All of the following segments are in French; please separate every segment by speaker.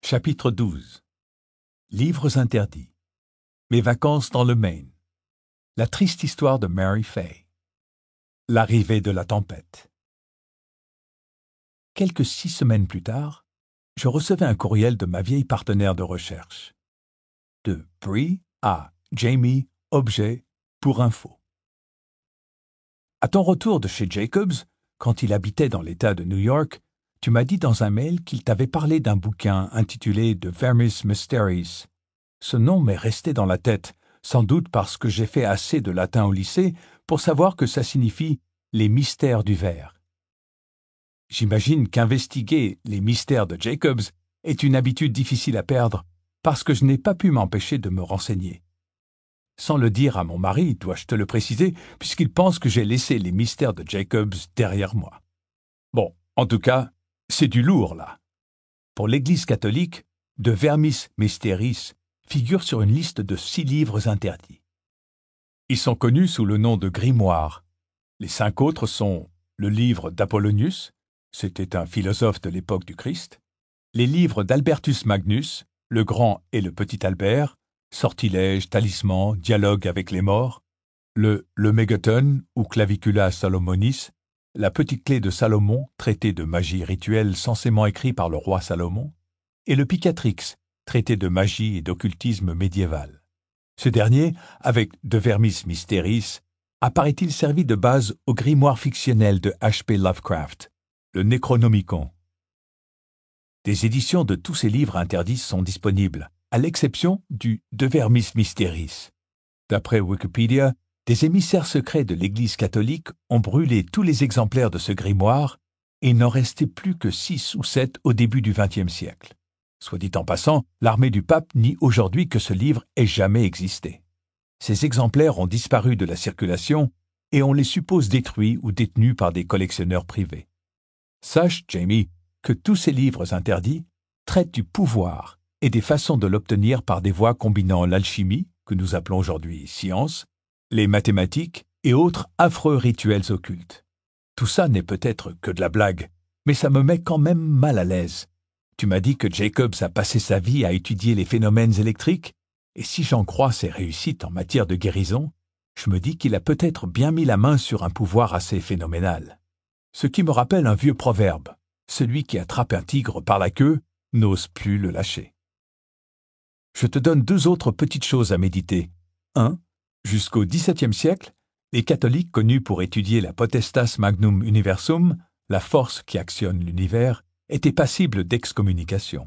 Speaker 1: Chapitre 12. Livres interdits. Mes vacances dans le Maine. La triste histoire de Mary Fay. L'arrivée de la tempête. Quelques 6 semaines plus tard, je recevais un courriel de ma vieille partenaire de recherche. De Bree à Jamie, objet, pour info. À ton retour de chez Jacobs, quand il habitait dans l'État de New York, tu m'as dit dans un mail qu'il t'avait parlé d'un bouquin intitulé De Vermis Mysteris. Ce nom m'est resté dans la tête, sans doute parce que j'ai fait assez de latin au lycée pour savoir que ça signifie « les mystères du ver ». J'imagine qu'investiguer les mystères de Jacobs est une habitude difficile à perdre, parce que je n'ai pas pu m'empêcher de me renseigner. Sans le dire à mon mari, dois-je te le préciser, puisqu'il pense que j'ai laissé les mystères de Jacobs derrière moi. Bon, en tout cas, c'est du lourd, là. Pour l'Église catholique, De Vermis Mysteris figure sur une liste de 6 livres interdits. Ils sont connus sous le nom de grimoires. Les 5 autres sont le livre d'Apollonius, c'était un philosophe de l'époque du Christ, les livres d'Albertus Magnus, le Grand et le Petit Albert, Sortilèges, Talismans, Dialogue avec les morts, le Megaton ou Clavicula Salomonis, la petite clé de Salomon, traité de magie rituelle censément écrit par le roi Salomon, et le Picatrix, traité de magie et d'occultisme médiéval. Ce dernier, avec De Vermis Mysteris, apparaît-il servi de base au grimoire fictionnel de H.P. Lovecraft, le Necronomicon. Des éditions de tous ces livres interdits sont disponibles, à l'exception du De Vermis Mysteris. D'après Wikipédia, des émissaires secrets de l'Église catholique ont brûlé tous les exemplaires de ce grimoire et il n'en restait plus que 6 ou 7 au début du XXe siècle. Soit dit en passant, l'armée du pape nie aujourd'hui que ce livre ait jamais existé. Ces exemplaires ont disparu de la circulation et on les suppose détruits ou détenus par des collectionneurs privés. Sache, Jamie, que tous ces livres interdits traitent du pouvoir et des façons de l'obtenir par des voies combinant l'alchimie, que nous appelons aujourd'hui science, les mathématiques et autres affreux rituels occultes. Tout ça n'est peut-être que de la blague, mais ça me met quand même mal à l'aise. Tu m'as dit que Jacobs a passé sa vie à étudier les phénomènes électriques, et si j'en crois ses réussites en matière de guérison, je me dis qu'il a peut-être bien mis la main sur un pouvoir assez phénoménal. Ce qui me rappelle un vieux proverbe, celui qui attrape un tigre par la queue n'ose plus le lâcher. Je te donne 2 autres petites choses à méditer. 1. Jusqu'au XVIIe siècle, les catholiques connus pour étudier la potestas magnum universum, la force qui actionne l'univers, étaient passibles d'excommunication.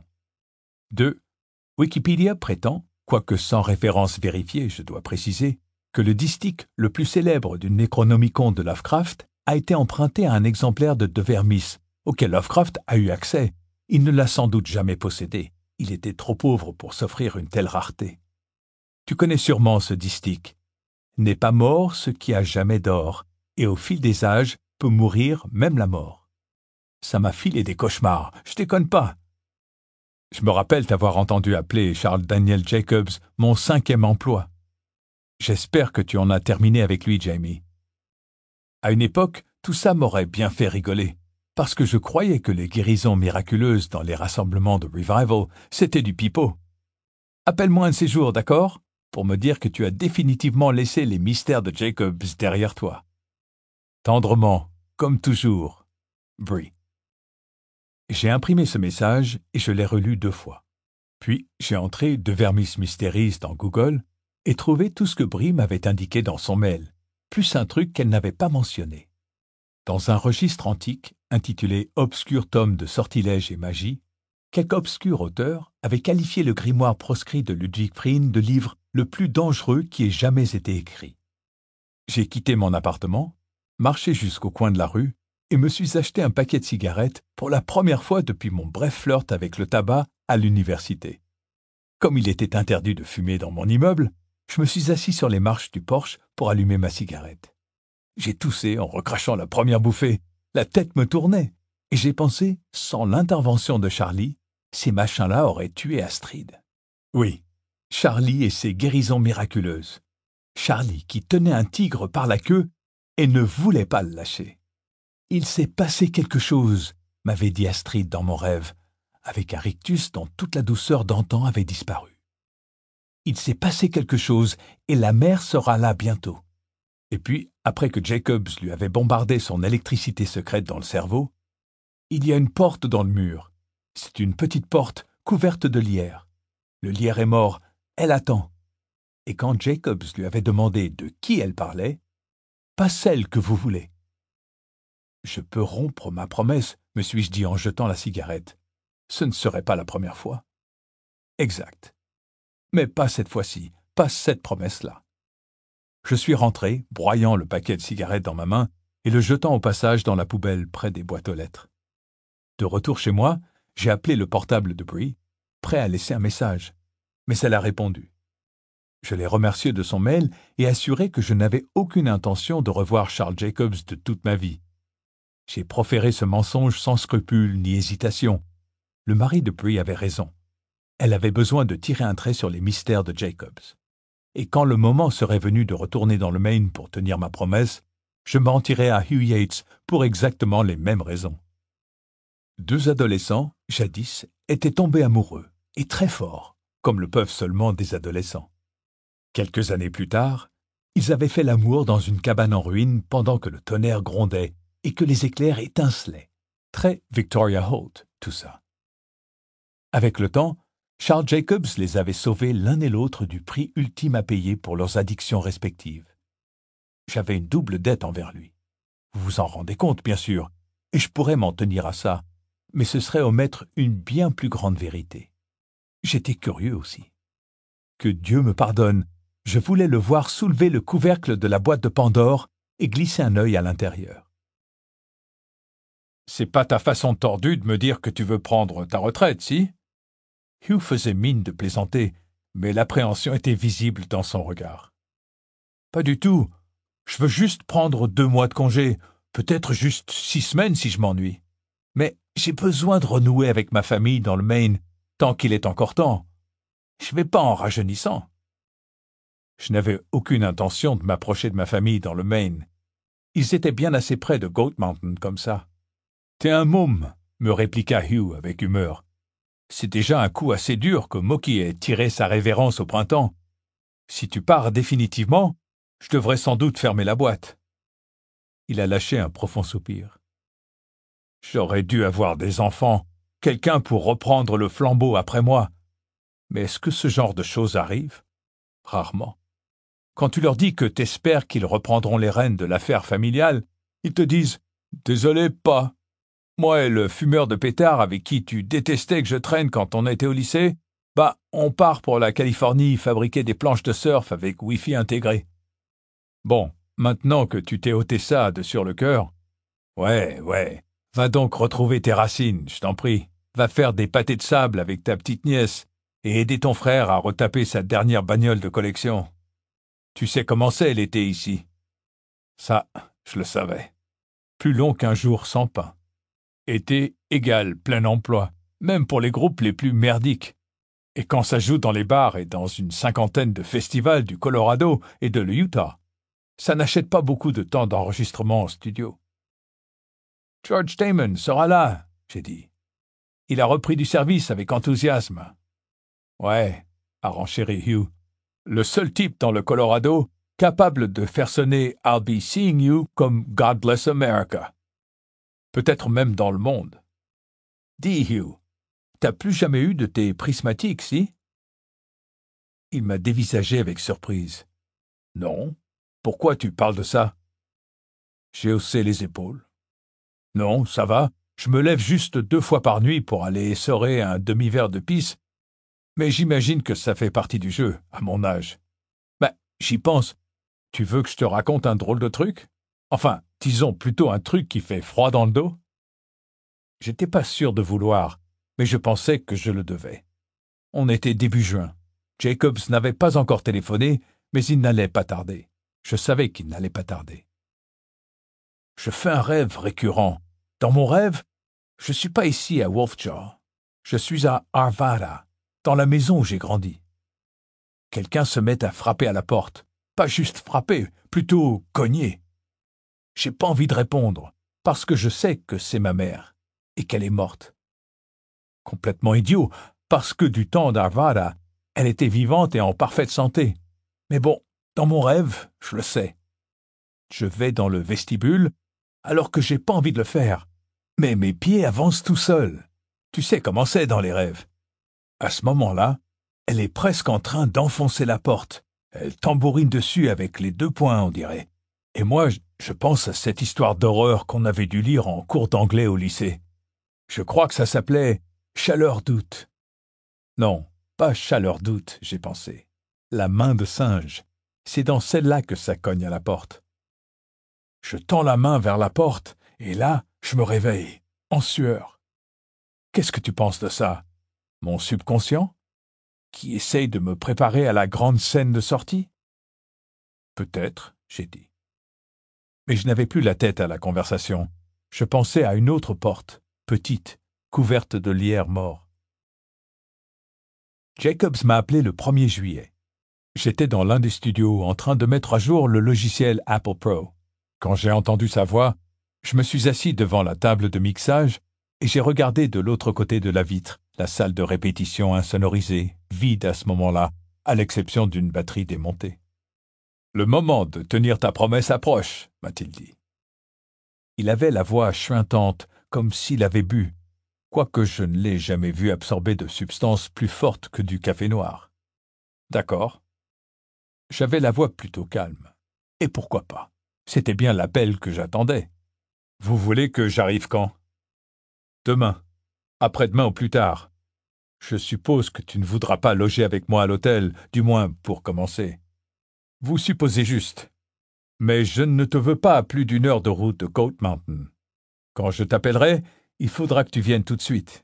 Speaker 1: 2. Wikipédia prétend, quoique sans référence vérifiée, je dois préciser, que le distique le plus célèbre du Necronomicon de Lovecraft a été emprunté à un exemplaire de De Vermis, auquel Lovecraft a eu accès. Il ne l'a sans doute jamais possédé. Il était trop pauvre pour s'offrir une telle rareté. Tu connais sûrement ce distique. N'est pas mort ce qui a jamais d'or, et au fil des âges peut mourir même la mort. Ça m'a filé des cauchemars, je déconne pas. Je me rappelle t'avoir entendu appeler Charles Daniel Jacobs mon 5e emploi. J'espère que tu en as terminé avec lui, Jamie. À une époque, tout ça m'aurait bien fait rigoler, parce que je croyais que les guérisons miraculeuses dans les rassemblements de Revival, c'était du pipeau. Appelle-moi un de ces jours, d'accord ? Pour me dire que tu as définitivement laissé les mystères de Jacobs derrière toi. Tendrement, comme toujours, Bree. J'ai imprimé ce message et je l'ai relu 2 fois. Puis, j'ai entré De Vermis Mysteris dans Google et trouvé tout ce que Bree m'avait indiqué dans son mail, plus un truc qu'elle n'avait pas mentionné. Dans un registre antique, intitulé « Obscur tome de sortilèges et magie », quelque obscur auteur avait qualifié le grimoire proscrit de Ludwig Prien de livre le plus dangereux qui ait jamais été écrit. J'ai quitté mon appartement, marché jusqu'au coin de la rue et me suis acheté un paquet de cigarettes pour la première fois depuis mon bref flirt avec le tabac à l'université. Comme il était interdit de fumer dans mon immeuble, je me suis assis sur les marches du porche pour allumer ma cigarette. J'ai toussé en recrachant la première bouffée. La tête me tournait et j'ai pensé, sans l'intervention de Charlie, ces machins-là auraient tué Astrid. Oui, Charlie et ses guérisons miraculeuses. Charlie qui tenait un tigre par la queue et ne voulait pas le lâcher. « Il s'est passé quelque chose », m'avait dit Astrid dans mon rêve. avec un rictus dont toute la douceur d'antan avait disparu. Il s'est passé quelque chose et la mère sera là bientôt. Et puis, après que Jacobs lui avait bombardé son électricité secrète dans le cerveau, il y a une porte dans le mur. C'est une petite porte couverte de lierre. Le lierre est mort, elle attend. Et quand Jacobs lui avait demandé de qui elle parlait, pas celle que vous voulez. Je peux rompre ma promesse, me suis-je dit en jetant la cigarette. Ce ne serait pas la première fois. Exact. Mais pas cette fois-ci, pas cette promesse-là. Je suis rentré, broyant le paquet de cigarettes dans ma main et le jetant au passage dans la poubelle près des boîtes aux lettres. De retour chez moi, j'ai appelé le portable de Bree, prêt à laisser un message. Mais elle a répondu. Je l'ai remercié de son mail et assuré que je n'avais aucune intention de revoir Charles Jacobs de toute ma vie. J'ai proféré ce mensonge sans scrupule ni hésitation. Le mari de Bree avait raison. Elle avait besoin de tirer un trait sur les mystères de Jacobs. Et quand le moment serait venu de retourner dans le Maine pour tenir ma promesse, je mentirais à Hugh Yates pour exactement les mêmes raisons. 2 adolescents, jadis, étaient tombés amoureux, et très forts, comme le peuvent seulement des adolescents. Quelques années plus tard, ils avaient fait l'amour dans une cabane en ruine pendant que le tonnerre grondait et que les éclairs étincelaient. Très Victoria Holt, tout ça. Avec le temps, Charles Jacobs les avait sauvés l'un et l'autre du prix ultime à payer pour leurs addictions respectives. J'avais une double dette envers lui. Vous vous en rendez compte, bien sûr, et je pourrais m'en tenir à ça, mais ce serait omettre une bien plus grande vérité. J'étais curieux aussi. Que Dieu me pardonne, je voulais le voir soulever le couvercle de la boîte de Pandore et glisser un œil à l'intérieur. C'est pas ta façon tordue de me dire que tu veux prendre ta retraite, si? Hugh faisait mine de plaisanter, mais l'appréhension était visible dans son regard. Pas du tout. Je veux juste prendre 2 mois de congé, peut-être juste 6 semaines si je m'ennuie. Mais j'ai besoin de renouer avec ma famille dans le Maine, tant qu'il est encore temps. Je vais pas en rajeunissant. Je n'avais aucune intention de m'approcher de ma famille dans le Maine. Ils étaient bien assez près de Goat Mountain comme ça. T'es un môme, me répliqua Hugh avec humeur. C'est déjà un coup assez dur que Moki ait tiré sa révérence au printemps. Si tu pars définitivement, je devrais sans doute fermer la boîte. Il a lâché un profond soupir. J'aurais dû avoir des enfants, quelqu'un pour reprendre le flambeau après moi. Mais est-ce que ce genre de choses arrive? Rarement. Quand tu leur dis que t'espères qu'ils reprendront les rênes de l'affaire familiale, ils te disent « Désolé, pas. Moi et le fumeur de pétard avec qui tu détestais que je traîne quand on était au lycée, on part pour la Californie fabriquer des planches de surf avec Wi-Fi intégré. Bon, maintenant que tu t'es ôté ça de sur le cœur, ouais, va donc retrouver tes racines, je t'en prie. Va faire des pâtés de sable avec ta petite nièce et aider ton frère à retaper sa dernière bagnole de collection. Tu sais comment c'est l'été ici. Ça, je le savais. Plus long qu'un jour sans pain. Été égale plein emploi, même pour les groupes les plus merdiques. Et quand ça joue dans les bars et dans une 50aine de festivals du Colorado et de l'Utah, ça n'achète pas beaucoup de temps d'enregistrement en studio. George Damon sera là, j'ai dit. Il a repris du service avec enthousiasme. Ouais, a renchéri Hugh. Le seul type dans le Colorado capable de faire sonner I'll Be Seeing You comme God Bless America. Peut-être même dans le monde. Dis, Hugh, t'as plus jamais eu de tes prismatiques, si? Il m'a dévisagé avec surprise. Non. Pourquoi tu parles de ça? J'ai haussé les épaules. Non, ça va. Je me lève juste 2 fois par nuit pour aller essorer un demi-verre de pisse. Mais j'imagine que ça fait partie du jeu, à mon âge. J'y pense. Tu veux que je te raconte un drôle de truc? Enfin, disons plutôt un truc qui fait froid dans le dos? J'étais pas sûr de vouloir, mais je pensais que je le devais. On était début juin. Jacobs n'avait pas encore téléphoné, mais il n'allait pas tarder. Je savais qu'il n'allait pas tarder. Je fais un rêve récurrent. Dans mon rêve, je suis pas ici à Wolfjaw. Je suis à Arvada, dans la maison où j'ai grandi. Quelqu'un se met à frapper à la porte. Pas juste frapper, plutôt cogner. J'ai pas envie de répondre, parce que je sais que c'est ma mère, et qu'elle est morte. Complètement idiot, parce que du temps d'Arvada, elle était vivante et en parfaite santé. Mais bon, dans mon rêve, je le sais. Je vais dans le vestibule, alors que j'ai pas envie de le faire. Mais mes pieds avancent tout seuls. Tu sais comment c'est dans les rêves. À ce moment-là, elle est presque en train d'enfoncer la porte. Elle tambourine dessus avec les 2 poings, on dirait. Et moi, je pense à cette histoire d'horreur qu'on avait dû lire en cours d'anglais au lycée. Je crois que ça s'appelait « Chaleur d'août ». Non, pas « Chaleur d'août », j'ai pensé. La main de singe. C'est dans celle-là que ça cogne à la porte. Je tends la main vers la porte, et là, je me réveille, en sueur. Qu'est-ce que tu penses de ça? Mon subconscient? Qui essaye de me préparer à la grande scène de sortie? Peut-être, j'ai dit. Mais je n'avais plus la tête à la conversation. Je pensais à une autre porte, petite, couverte de lierre mort. Jacobs m'a appelé le 1er juillet. J'étais dans l'un des studios en train de mettre à jour le logiciel Apple Pro. Quand j'ai entendu sa voix, je me suis assis devant la table de mixage et j'ai regardé de l'autre côté de la vitre, la salle de répétition insonorisée, vide à ce moment-là, à l'exception d'une batterie démontée. « Le moment de tenir ta promesse approche, » m'a-t-il dit. Il avait la voix chuintante, comme s'il avait bu, quoique je ne l'ai jamais vu absorber de substance plus forte que du café noir. D'accord. J'avais la voix plutôt calme. Et pourquoi pas? C'était bien l'appel que j'attendais. Vous voulez que j'arrive quand? Demain. Après-demain ou plus tard. Je suppose que tu ne voudras pas loger avec moi à l'hôtel, du moins pour commencer. Vous supposez juste. Mais je ne te veux pas à plus d'1 heure de route de Goat Mountain. Quand je t'appellerai, il faudra que tu viennes tout de suite.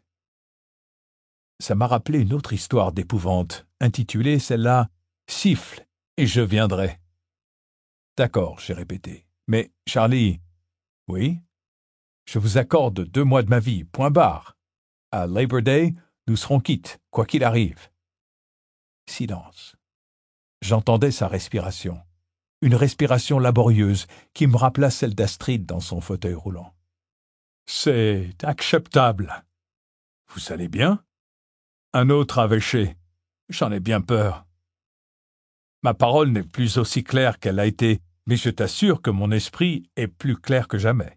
Speaker 1: Ça m'a rappelé une autre histoire d'épouvante, intitulée celle-là « Siffle, et je viendrai ». D'accord, j'ai répété. Mais, Charlie... Oui? Je vous accorde 2 mois de ma vie, point barre. À Labor Day, nous serons quittes, quoi qu'il arrive. Silence. J'entendais sa respiration. Une respiration laborieuse qui me rappela celle d'Astrid dans son fauteuil roulant. C'est acceptable. Vous allez bien? Un autre évêché. J'en ai bien peur. Ma parole n'est plus aussi claire qu'elle a été, mais je t'assure que mon esprit est plus clair que jamais.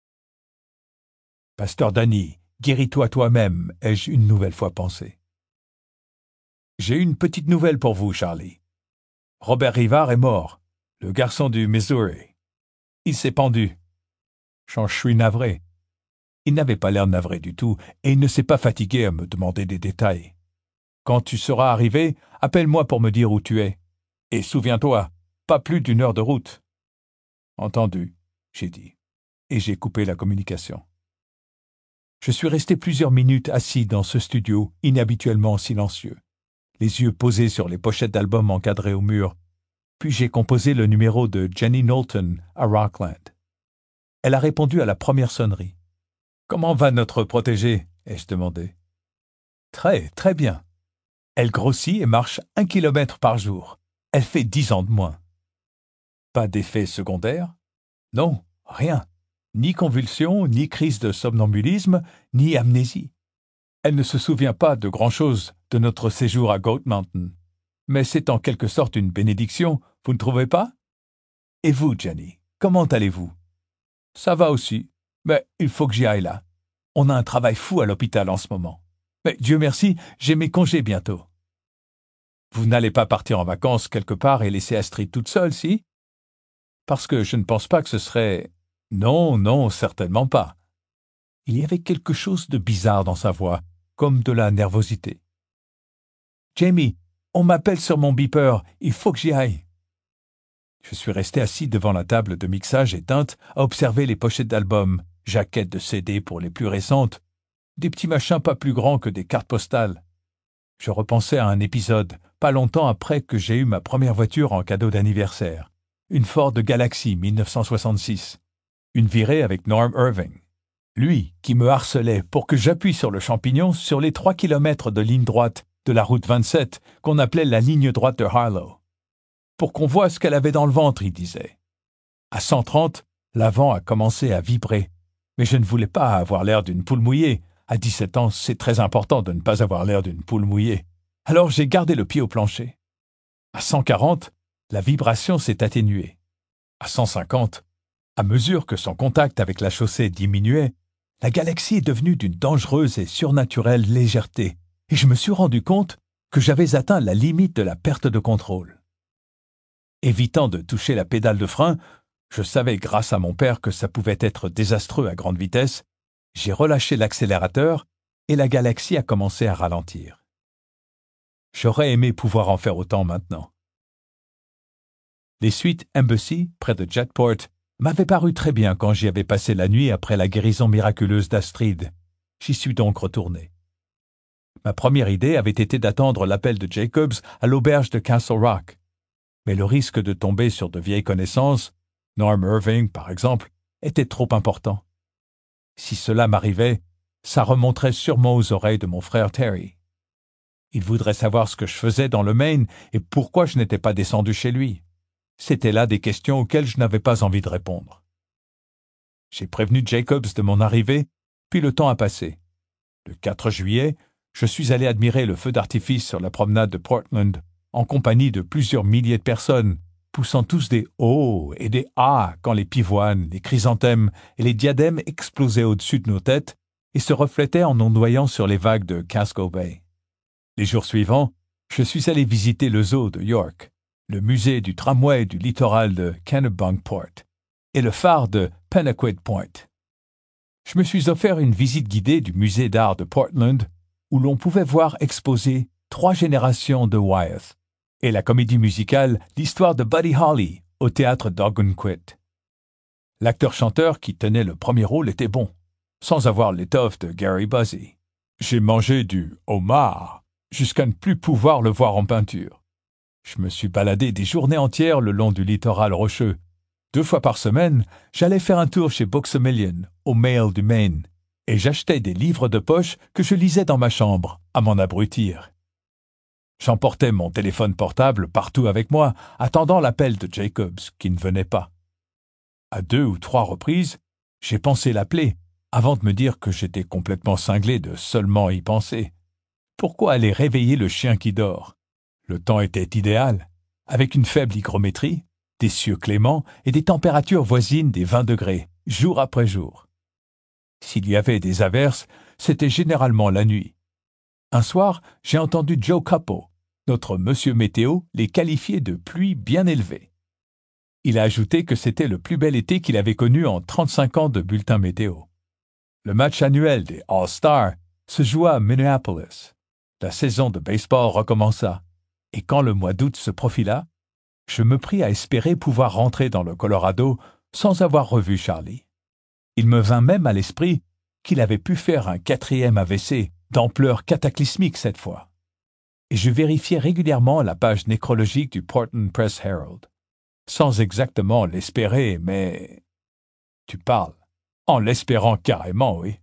Speaker 1: Pasteur Danny, guéris-toi toi-même, ai-je une nouvelle fois pensé. J'ai une petite nouvelle pour vous, Charlie. Robert Rivard est mort, le garçon du Missouri. Il s'est pendu. J'en suis navré. Il n'avait pas l'air navré du tout, et il ne s'est pas fatigué à me demander des détails. Quand tu seras arrivé, appelle-moi pour me dire où tu es. Et souviens-toi, pas plus d'1 heure de route. Entendu, j'ai dit, et j'ai coupé la communication. Je suis resté plusieurs minutes assis dans ce studio inhabituellement silencieux, les yeux posés sur les pochettes d'albums encadrées au mur, puis j'ai composé le numéro de Jenny Knowlton à Rockland. Elle a répondu à la première sonnerie. « Comment va notre protégée ?» ai-je demandé. « Très, très bien. Elle grossit et marche 1 kilomètre par jour. Elle fait 10 ans de moins. » Pas d'effet secondaire? Non, rien. Ni convulsion, ni crise de somnambulisme, ni amnésie. Elle ne se souvient pas de grand-chose de notre séjour à Goat Mountain. Mais c'est en quelque sorte une bénédiction, vous ne trouvez pas? Et vous, Jenny, comment allez-vous? Ça va aussi, mais il faut que j'y aille là. On a un travail fou à l'hôpital en ce moment. Mais Dieu merci, j'ai mes congés bientôt. Vous n'allez pas partir en vacances quelque part et laisser Astrid toute seule, si? Parce que je ne pense pas que ce serait... Non, non, certainement pas. Il y avait quelque chose de bizarre dans sa voix, comme de la nervosité. Jamie, on m'appelle sur mon beeper, il faut que j'y aille. Je suis resté assis devant la table de mixage éteinte à observer les pochettes d'albums, jaquettes de CD pour les plus récentes, des petits machins pas plus grands que des cartes postales. Je repensais à un épisode, pas longtemps après que j'ai eu ma première voiture en cadeau d'anniversaire, une Ford Galaxy 1966, une virée avec Norm Irving. Lui qui me harcelait pour que j'appuie sur le champignon sur les 3 kilomètres de ligne droite de la route 27 qu'on appelait la ligne droite de Harlow. Pour qu'on voie ce qu'elle avait dans le ventre, il disait. À 130, l'avant a commencé à vibrer, mais je ne voulais pas avoir l'air d'une poule mouillée, À 17 ans, c'est très important de ne pas avoir l'air d'une poule mouillée. Alors j'ai gardé le pied au plancher. À 140, la vibration s'est atténuée. À 150, à mesure que son contact avec la chaussée diminuait, la galaxie est devenue d'une dangereuse et surnaturelle légèreté, et je me suis rendu compte que j'avais atteint la limite de la perte de contrôle. Évitant de toucher la pédale de frein, je savais grâce à mon père que ça pouvait être désastreux à grande vitesse, j'ai relâché l'accélérateur et la galaxie a commencé à ralentir. J'aurais aimé pouvoir en faire autant maintenant. Les suites Embassy, près de Jetport, m'avaient paru très bien quand j'y avais passé la nuit après la guérison miraculeuse d'Astrid. J'y suis donc retourné. Ma première idée avait été d'attendre l'appel de Jacobs à l'auberge de Castle Rock. Mais le risque de tomber sur de vieilles connaissances, Norm Irving par exemple, était trop important. Si cela m'arrivait, ça remonterait sûrement aux oreilles de mon frère Terry. Il voudrait savoir ce que je faisais dans le Maine et pourquoi je n'étais pas descendu chez lui. C'étaient là des questions auxquelles je n'avais pas envie de répondre. J'ai prévenu Jacobs de mon arrivée, puis le temps a passé. Le 4 juillet, je suis allé admirer le feu d'artifice sur la promenade de Portland, en compagnie de plusieurs milliers de personnes, poussant tous des « oh » et des « ah » quand les pivoines, les chrysanthèmes et les diadèmes explosaient au-dessus de nos têtes et se reflétaient en ondoyant sur les vagues de Casco Bay. Les jours suivants, je suis allé visiter le zoo de York, le musée du tramway du littoral de Kennebunkport et le phare de Penaquid Point. Je me suis offert une visite guidée du musée d'art de Portland où l'on pouvait voir exposer 3 générations de Wyeth et la comédie musicale L'histoire de Buddy Holly au théâtre d'Ogunquit. L'acteur-chanteur qui tenait le premier rôle était bon, sans avoir l'étoffe de Gary Busey. J'ai mangé du homard jusqu'à ne plus pouvoir le voir en peinture. Je me suis baladé des journées entières le long du littoral rocheux. 2 fois par semaine, j'allais faire un tour chez Books A Million, au Mail du Maine, et j'achetais des livres de poche que je lisais dans ma chambre, à m'en abrutir. J'emportais mon téléphone portable partout avec moi, attendant l'appel de Jacobs, qui ne venait pas. À 2 ou 3 reprises, j'ai pensé l'appeler, avant de me dire que j'étais complètement cinglé de seulement y penser. Pourquoi aller réveiller le chien qui dort? Le temps était idéal, avec une faible hygrométrie, des cieux cléments et des températures voisines des 20 degrés, jour après jour. S'il y avait des averses, c'était généralement la nuit. Un soir, j'ai entendu Joe Capo, notre monsieur météo, les qualifier de pluie bien élevée. Il a ajouté que c'était le plus bel été qu'il avait connu en 35 ans de bulletin météo. Le match annuel des All-Stars se joua à Minneapolis. La saison de baseball recommença, et quand le mois d'août se profila, je me pris à espérer pouvoir rentrer dans le Colorado sans avoir revu Charlie. Il me vint même à l'esprit qu'il avait pu faire un 4e AVC, d'ampleur cataclysmique cette fois. Et je vérifiais régulièrement la page nécrologique du Portland Press Herald. Sans exactement l'espérer, mais... Tu parles. En l'espérant carrément, oui.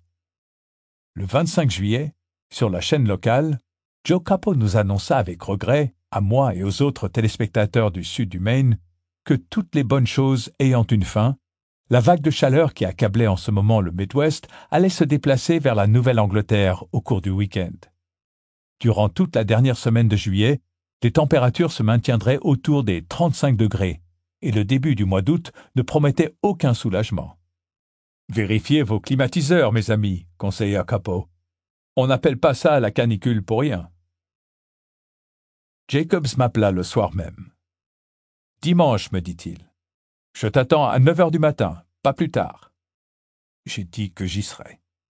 Speaker 1: Le 25 juillet, sur la chaîne locale, Joe Capo nous annonça avec regret, à moi et aux autres téléspectateurs du sud du Maine, que toutes les bonnes choses ayant une fin, la vague de chaleur qui accablait en ce moment le Midwest allait se déplacer vers la Nouvelle-Angleterre au cours du week-end. Durant toute la dernière semaine de juillet, les températures se maintiendraient autour des 35 degrés et le début du mois d'août ne promettait aucun soulagement. « Vérifiez vos climatiseurs, mes amis », conseilla Capo. « On n'appelle pas ça la canicule pour rien. » Jacobs m'appela le soir même. « Dimanche, me dit-il. Je t'attends à 9 heures du matin, pas plus tard. » J'ai dit que j'y serais.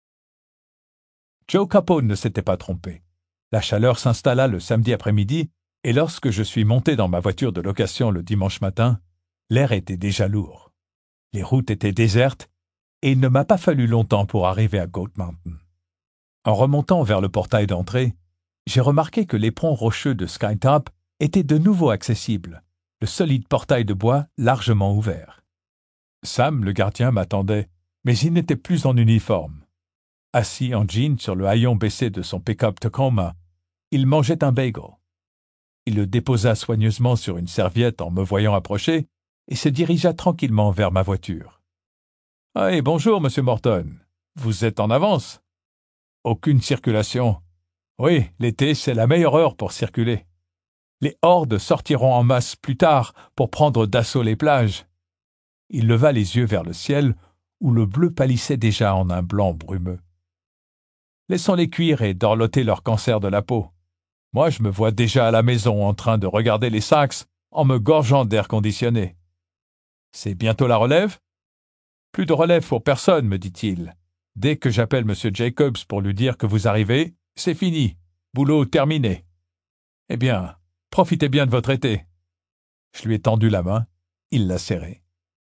Speaker 1: Joe Capo ne s'était pas trompé. La chaleur s'installa le samedi après-midi, et lorsque je suis monté dans ma voiture de location le dimanche matin, l'air était déjà lourd. Les routes étaient désertes, et il ne m'a pas fallu longtemps pour arriver à Goat Mountain. En remontant vers le portail d'entrée, j'ai remarqué que l'éperon rocheux de Skytop était de nouveau accessible, le solide portail de bois largement ouvert. Sam, le gardien, m'attendait, mais il n'était plus en uniforme. Assis en jean sur le haillon baissé de son pick-up Tacoma, il mangeait un bagel. Il le déposa soigneusement sur une serviette en me voyant approcher et se dirigea tranquillement vers ma voiture. « Hey, bonjour, Monsieur Morton. Vous êtes en avance. » Aucune circulation. Oui, l'été, c'est la meilleure heure pour circuler. Les hordes sortiront en masse plus tard pour prendre d'assaut les plages. Il leva les yeux vers le ciel, où le bleu pâlissait déjà en un blanc brumeux. Laissons-les cuire et dorloter leur cancer de la peau. Moi, je me vois déjà à la maison en train de regarder les Saints en me gorgeant d'air conditionné. C'est bientôt la relève? Plus de relève pour personne, me dit-il. Dès que j'appelle M. Jacobs pour lui dire que vous arrivez, c'est fini. Boulot terminé. Eh bien, profitez bien de votre été. Je lui ai tendu la main. Il l'a serrée.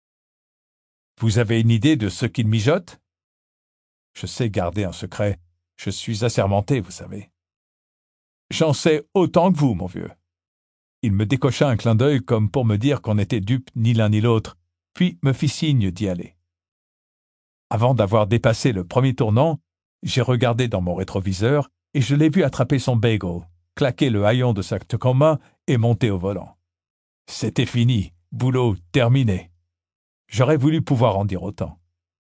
Speaker 1: Vous avez une idée de ce qu'il mijote? Je sais garder un secret. Je suis assermenté, vous savez. J'en sais autant que vous, mon vieux. Il me décocha un clin d'œil comme pour me dire qu'on n'était dupes ni l'un ni l'autre, puis me fit signe d'y aller. Avant d'avoir dépassé le premier tournant, j'ai regardé dans mon rétroviseur et je l'ai vu attraper son bagel, claquer le haillon de sa Tacoma et monter au volant. C'était fini, boulot terminé. J'aurais voulu pouvoir en dire autant.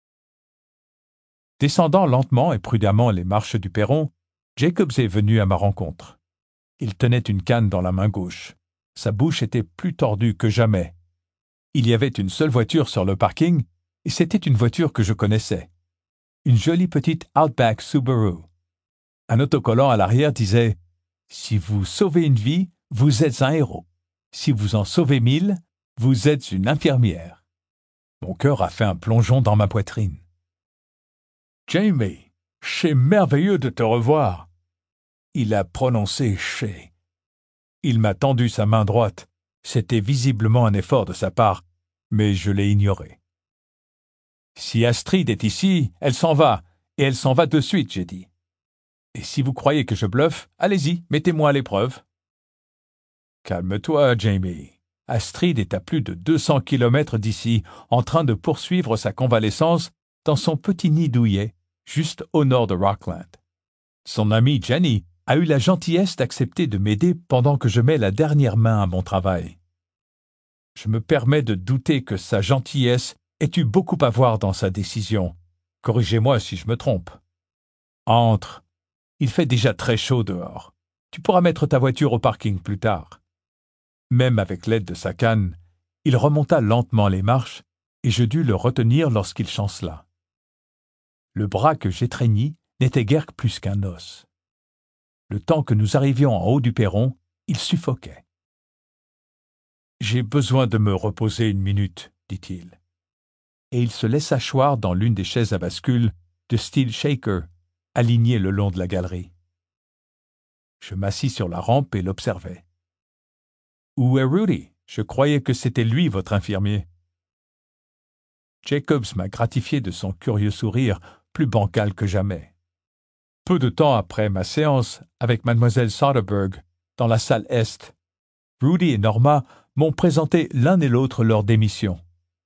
Speaker 1: Descendant lentement et prudemment les marches du perron, Jacobs est venu à ma rencontre. Il tenait une canne dans la main gauche. Sa bouche était plus tordue que jamais. Il y avait une seule voiture sur le parking, et c'était une voiture que je connaissais. Une jolie petite Outback Subaru. Un autocollant à l'arrière disait « Si vous sauvez une vie, vous êtes un héros. Si vous en sauvez 1000, vous êtes une infirmière. » Mon cœur a fait un plongeon dans ma poitrine. « Jamie, c'est merveilleux de te revoir. » Il a prononcé « chez ». Il m'a tendu sa main droite. C'était visiblement un effort de sa part, mais je l'ai ignoré. « Si Astrid est ici, elle s'en va, et elle s'en va de suite, j'ai dit. Et si vous croyez que je bluffe, allez-y, mettez-moi à l'épreuve. » Calme-toi, Jamie. Astrid est à plus de 200 kilomètres d'ici, en train de poursuivre sa convalescence dans son petit nid douillet, juste au nord de Rockland. Son amie Jenny a eu la gentillesse d'accepter de m'aider pendant que je mets la dernière main à mon travail. Je me permets de douter que sa gentillesse ait eu beaucoup à voir dans sa décision. Corrigez-moi si je me trompe. Entre. Il fait déjà très chaud dehors. Tu pourras mettre ta voiture au parking plus tard. Même avec l'aide de sa canne, il remonta lentement les marches et je dus le retenir lorsqu'il chancela. Le bras que j'étreignis n'était guère plus qu'un os. Le temps que nous arrivions en haut du perron, il suffoquait. « J'ai besoin de me reposer une minute, dit-il. Et il se laissa choir dans l'une des chaises à bascule de style shaker, alignées le long de la galerie. Je m'assis sur la rampe et l'observai. « Où est Rudy? Je croyais que c'était lui, votre infirmier. » Jacobs m'a gratifié de son curieux sourire, plus bancal que jamais. Peu de temps après ma séance avec mademoiselle Soderberg, dans la salle Est, Rudy et Norma m'ont présenté l'un et l'autre leur démission.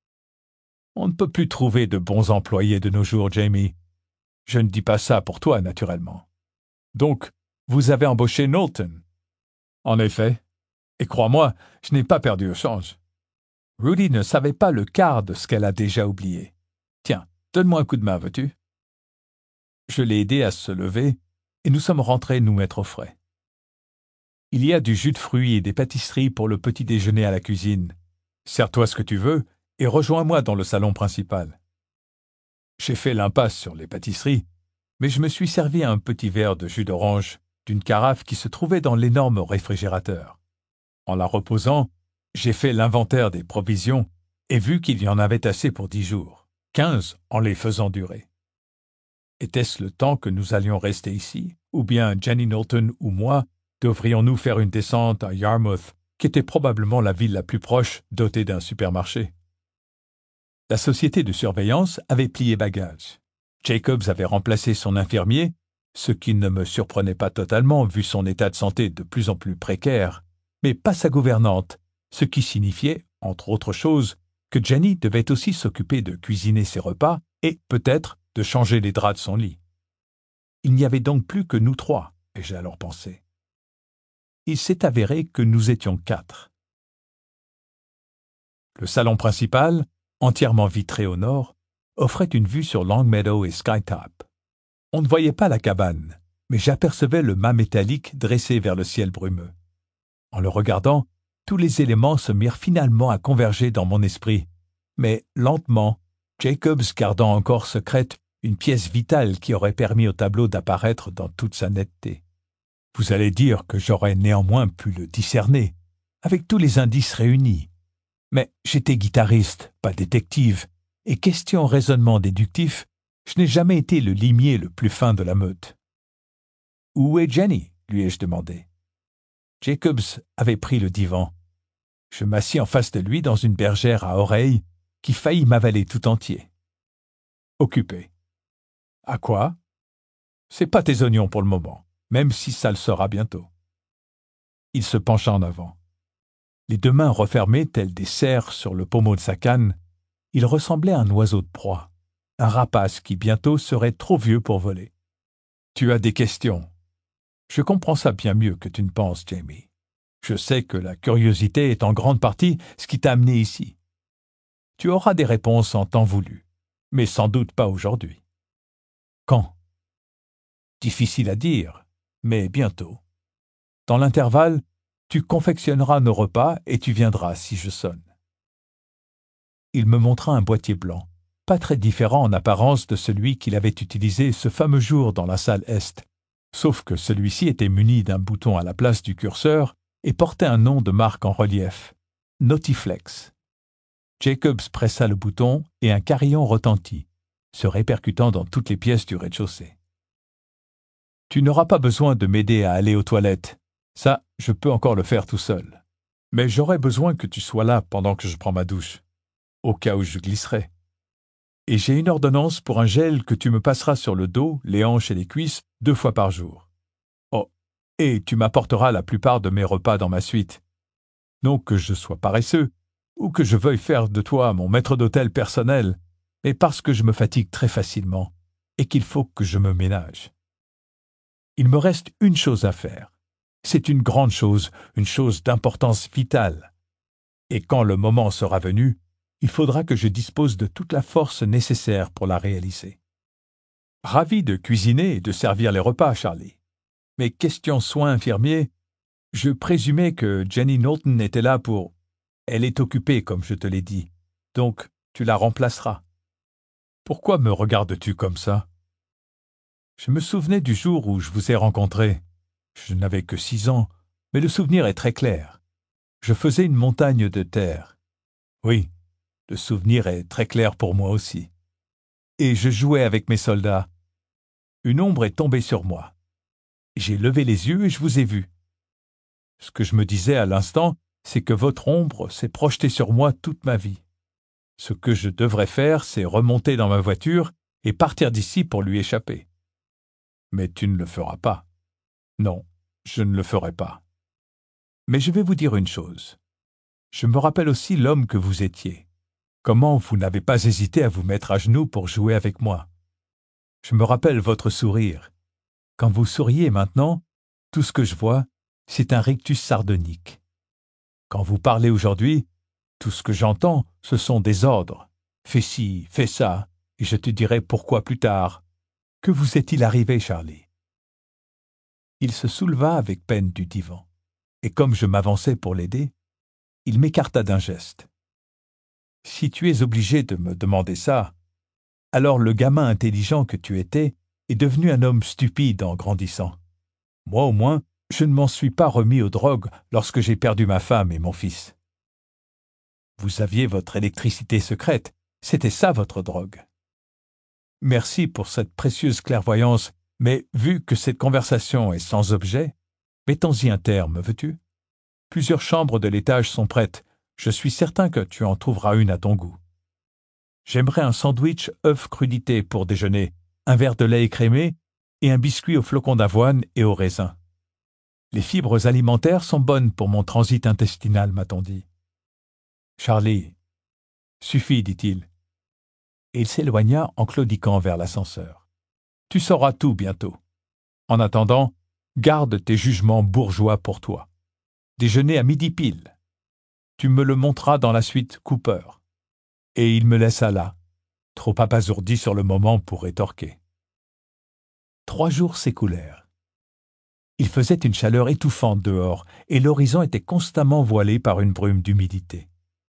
Speaker 1: On ne peut plus trouver de bons employés de nos jours, Jamie. Je ne dis pas ça pour toi, naturellement. Donc, vous avez embauché Knowlton. En effet. Et crois-moi, je n'ai pas perdu au change. Rudy ne savait pas le quart de ce qu'elle a déjà oublié. Tiens, donne-moi un coup de main, veux-tu? Je l'ai aidé à se lever et nous sommes rentrés nous mettre au frais. Il y a du jus de fruits et des pâtisseries pour le petit déjeuner à la cuisine. Sers-toi ce que tu veux et rejoins-moi dans le salon principal. J'ai fait l'impasse sur les pâtisseries, mais je me suis servi un petit verre de jus d'orange d'une carafe qui se trouvait dans l'énorme réfrigérateur. En la reposant, j'ai fait l'inventaire des provisions et vu qu'il y en avait assez pour 10 jours, 15 en les faisant durer. Était-ce le temps que nous allions rester ici, ou bien Jenny Knowlton ou moi devrions-nous faire une descente à Yarmouth, qui était probablement la ville la plus proche dotée d'un supermarché? La société de surveillance avait plié bagage. Jacobs avait remplacé son infirmier, ce qui ne me surprenait pas totalement vu son état de santé de plus en plus précaire, mais pas sa gouvernante, ce qui signifiait, entre autres choses, que Jenny devait aussi s'occuper de cuisiner ses repas et, peut-être, de changer les draps de son lit. Il n'y avait donc plus que nous trois, ai-je alors pensé. Il s'est avéré que nous étions 4. Le salon principal, entièrement vitré au nord, offrait une vue sur Longmeadow et Skytop. On ne voyait pas la cabane, mais j'apercevais le mât métallique dressé vers le ciel brumeux. En le regardant, tous les éléments se mirent finalement à converger dans mon esprit, mais lentement, Jacobs gardant encore secrète une pièce vitale qui aurait permis au tableau d'apparaître dans toute sa netteté. Vous allez dire que j'aurais néanmoins pu le discerner, avec tous les indices réunis. Mais j'étais guitariste, pas détective, et question raisonnement déductif, je n'ai jamais été le limier le plus fin de la meute. « Où est Jenny ?» lui ai-je demandé. Jacobs avait pris le divan. Je m'assis en face de lui dans une bergère à oreilles qui faillit m'avaler tout entier. « Occupé. »« À quoi ?»« C'est pas tes oignons pour le moment, même si ça le sera bientôt. » Il se pencha en avant. Les deux mains refermées telles des cerfs sur le pommeau de sa canne, il ressemblait à un oiseau de proie, un rapace qui bientôt serait trop vieux pour voler. « Tu as des questions. Je comprends ça bien mieux que tu ne penses, Jamie. Je sais que la curiosité est en grande partie ce qui t'a amené ici. Tu auras des réponses en temps voulu, mais sans doute pas aujourd'hui. Quand? Difficile à dire, mais bientôt. Dans l'intervalle, tu confectionneras nos repas et tu viendras si je sonne. » Il me montra un boîtier blanc, pas très différent en apparence de celui qu'il avait utilisé ce fameux jour dans la salle Est, sauf que celui-ci était muni d'un bouton à la place du curseur et portait un nom de marque en relief, Nautiflex. Jacobs pressa le bouton et un carillon retentit, se répercutant dans toutes les pièces du rez-de-chaussée. « Tu n'auras pas besoin de m'aider à aller aux toilettes. Ça, je peux encore le faire tout seul. Mais j'aurai besoin que tu sois là pendant que je prends ma douche, au cas où je glisserai. Et j'ai une ordonnance pour un gel que tu me passeras sur le dos, les hanches et les cuisses 2 fois par jour. Oh, et tu m'apporteras la plupart de mes repas dans ma suite. Non que je sois paresseux, ou que je veuille faire de toi mon maître d'hôtel personnel, mais parce que je me fatigue très facilement, et qu'il faut que je me ménage. Il me reste une chose à faire. C'est une grande chose, une chose d'importance vitale. Et quand le moment sera venu, il faudra que je dispose de toute la force nécessaire pour la réaliser. Ravi de cuisiner et de servir les repas, Charlie. Mais question soins infirmiers, je présumais que Jenny Knowlton était là pour... Elle est occupée, comme je te l'ai dit, donc tu la remplaceras. Pourquoi me regardes-tu comme ça? Je me souvenais du jour où je vous ai rencontré. Je n'avais que 6 ans, mais le souvenir est très clair. Je faisais une montagne de terre. Oui, le souvenir est très clair pour moi aussi. Et je jouais avec mes soldats. Une ombre est tombée sur moi. J'ai levé les yeux et je vous ai vu. Ce que je me disais à l'instant, c'est que votre ombre s'est projetée sur moi toute ma vie. Ce que je devrais faire, c'est remonter dans ma voiture et partir d'ici pour lui échapper. Mais tu ne le feras pas. Non, je ne le ferai pas. Mais je vais vous dire une chose. Je me rappelle aussi l'homme que vous étiez. Comment vous n'avez pas hésité à vous mettre à genoux pour jouer avec moi. Je me rappelle votre sourire. Quand vous souriez maintenant, tout ce que je vois, c'est un rictus sardonique. Quand vous parlez aujourd'hui, tout ce que j'entends, ce sont des ordres. Fais ci, fais ça, et je te dirai pourquoi plus tard. Que vous est-il arrivé, Charlie? Il se souleva avec peine du divan, et comme je m'avançais pour l'aider, il m'écarta d'un geste. Si tu es obligé de me demander ça, alors le gamin intelligent que tu étais est devenu un homme stupide en grandissant. Moi, au moins, je ne m'en suis pas remis aux drogues lorsque j'ai perdu ma femme et mon fils. Vous aviez votre électricité secrète, c'était ça votre drogue. Merci pour cette précieuse clairvoyance, mais vu que cette conversation est sans objet, mettons-y un terme, veux-tu? Plusieurs chambres de l'étage sont prêtes. Je suis certain que tu en trouveras une à ton goût. J'aimerais un sandwich œuf crudité pour déjeuner, un verre de lait écrémé et un biscuit aux flocons d'avoine et aux raisins. Les fibres alimentaires sont bonnes pour mon transit intestinal, m'a-t-on dit. Charlie, suffit, dit-il. Et il s'éloigna en claudiquant vers l'ascenseur. Tu sauras tout bientôt. En attendant, garde tes jugements bourgeois pour toi. Déjeuner à midi pile. Tu me le montras dans la suite Cooper. Et il me laissa là, trop abasourdi sur le moment pour rétorquer. 3 jours s'écoulèrent. Il faisait une chaleur étouffante dehors et l'horizon était constamment voilé par une brume d'humidité.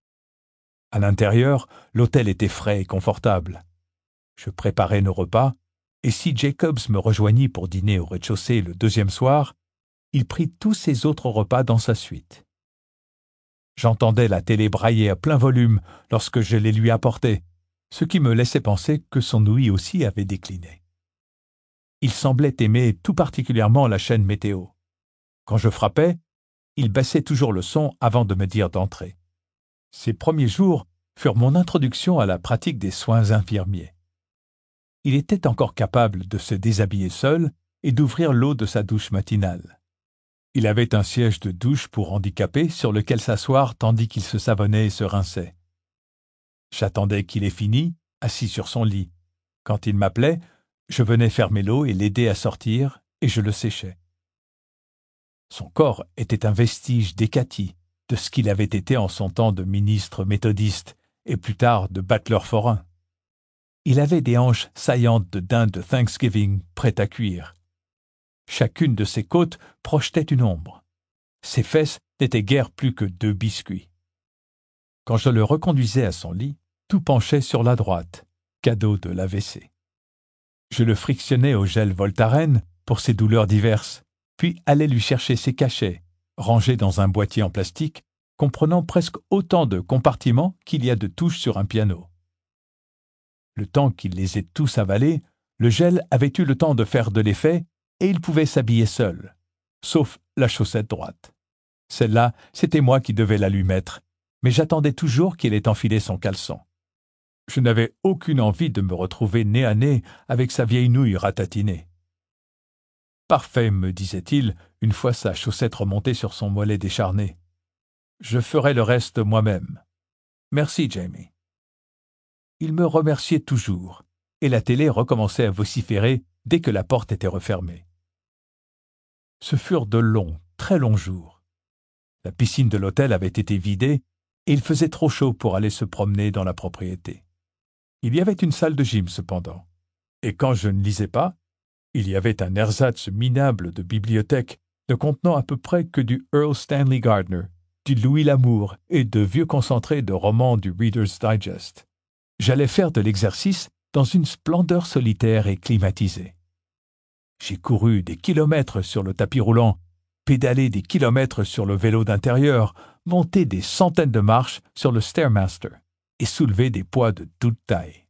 Speaker 1: À l'intérieur, l'hôtel était frais et confortable. Je préparais nos repas, et si Jacobs me rejoignit pour dîner au rez-de-chaussée le 2e soir, il prit tous ses autres repas dans sa suite. J'entendais la télé brailler à plein volume lorsque je les lui apportais, ce qui me laissait penser que son ouïe aussi avait décliné. Il semblait aimer tout particulièrement la chaîne météo. Quand je frappais, il baissait toujours le son avant de me dire d'entrer. Ces premiers jours furent mon introduction à la pratique des soins infirmiers. Il était encore capable de se déshabiller seul et d'ouvrir l'eau de sa douche matinale. Il avait un siège de douche pour handicapés sur lequel s'asseoir tandis qu'il se savonnait et se rinçait. J'attendais qu'il ait fini, assis sur son lit. Quand il m'appelait, je venais fermer l'eau et l'aider à sortir, et je le séchais. Son corps était un vestige d'Hécatie, de ce qu'il avait été en son temps de ministre méthodiste et plus tard de battleur forain. Il avait des hanches saillantes de dinde de Thanksgiving prêtes à cuire. Chacune de ses côtes projetait une ombre. Ses fesses n'étaient guère plus que 2 biscuits. Quand je le reconduisais à son lit, tout penchait sur la droite, cadeau de l'AVC. Je le frictionnais au gel Voltaren pour ses douleurs diverses, puis allais lui chercher ses cachets, rangés dans un boîtier en plastique, comprenant presque autant de compartiments qu'il y a de touches sur un piano. Le temps qu'il les ait tous avalés, le gel avait eu le temps de faire de l'effet et il pouvait s'habiller seul, sauf la chaussette droite. Celle-là, c'était moi qui devais la lui mettre, mais j'attendais toujours qu'il ait enfilé son caleçon. Je n'avais aucune envie de me retrouver nez à nez avec sa vieille nouille ratatinée. « Parfait, me disait-il, une fois sa chaussette remontée sur son mollet décharné. Je ferai le reste moi-même. Merci, Jamie. » Il me remerciait toujours, et la télé recommençait à vociférer dès que la porte était refermée. Ce furent de longs, très longs jours. La piscine de l'hôtel avait été vidée, et il faisait trop chaud pour aller se promener dans la propriété. Il y avait une salle de gym, cependant, et quand je ne lisais pas, il y avait un ersatz minable de bibliothèque ne contenant à peu près que du Earl Stanley Gardner, du Louis L'Amour et de vieux concentrés de romans du Reader's Digest. J'allais faire de l'exercice dans une splendeur solitaire et climatisée. J'ai couru des kilomètres sur le tapis roulant, pédalé des kilomètres sur le vélo d'intérieur, monté des centaines de marches sur le Stairmaster et soulevé des poids de toute taille.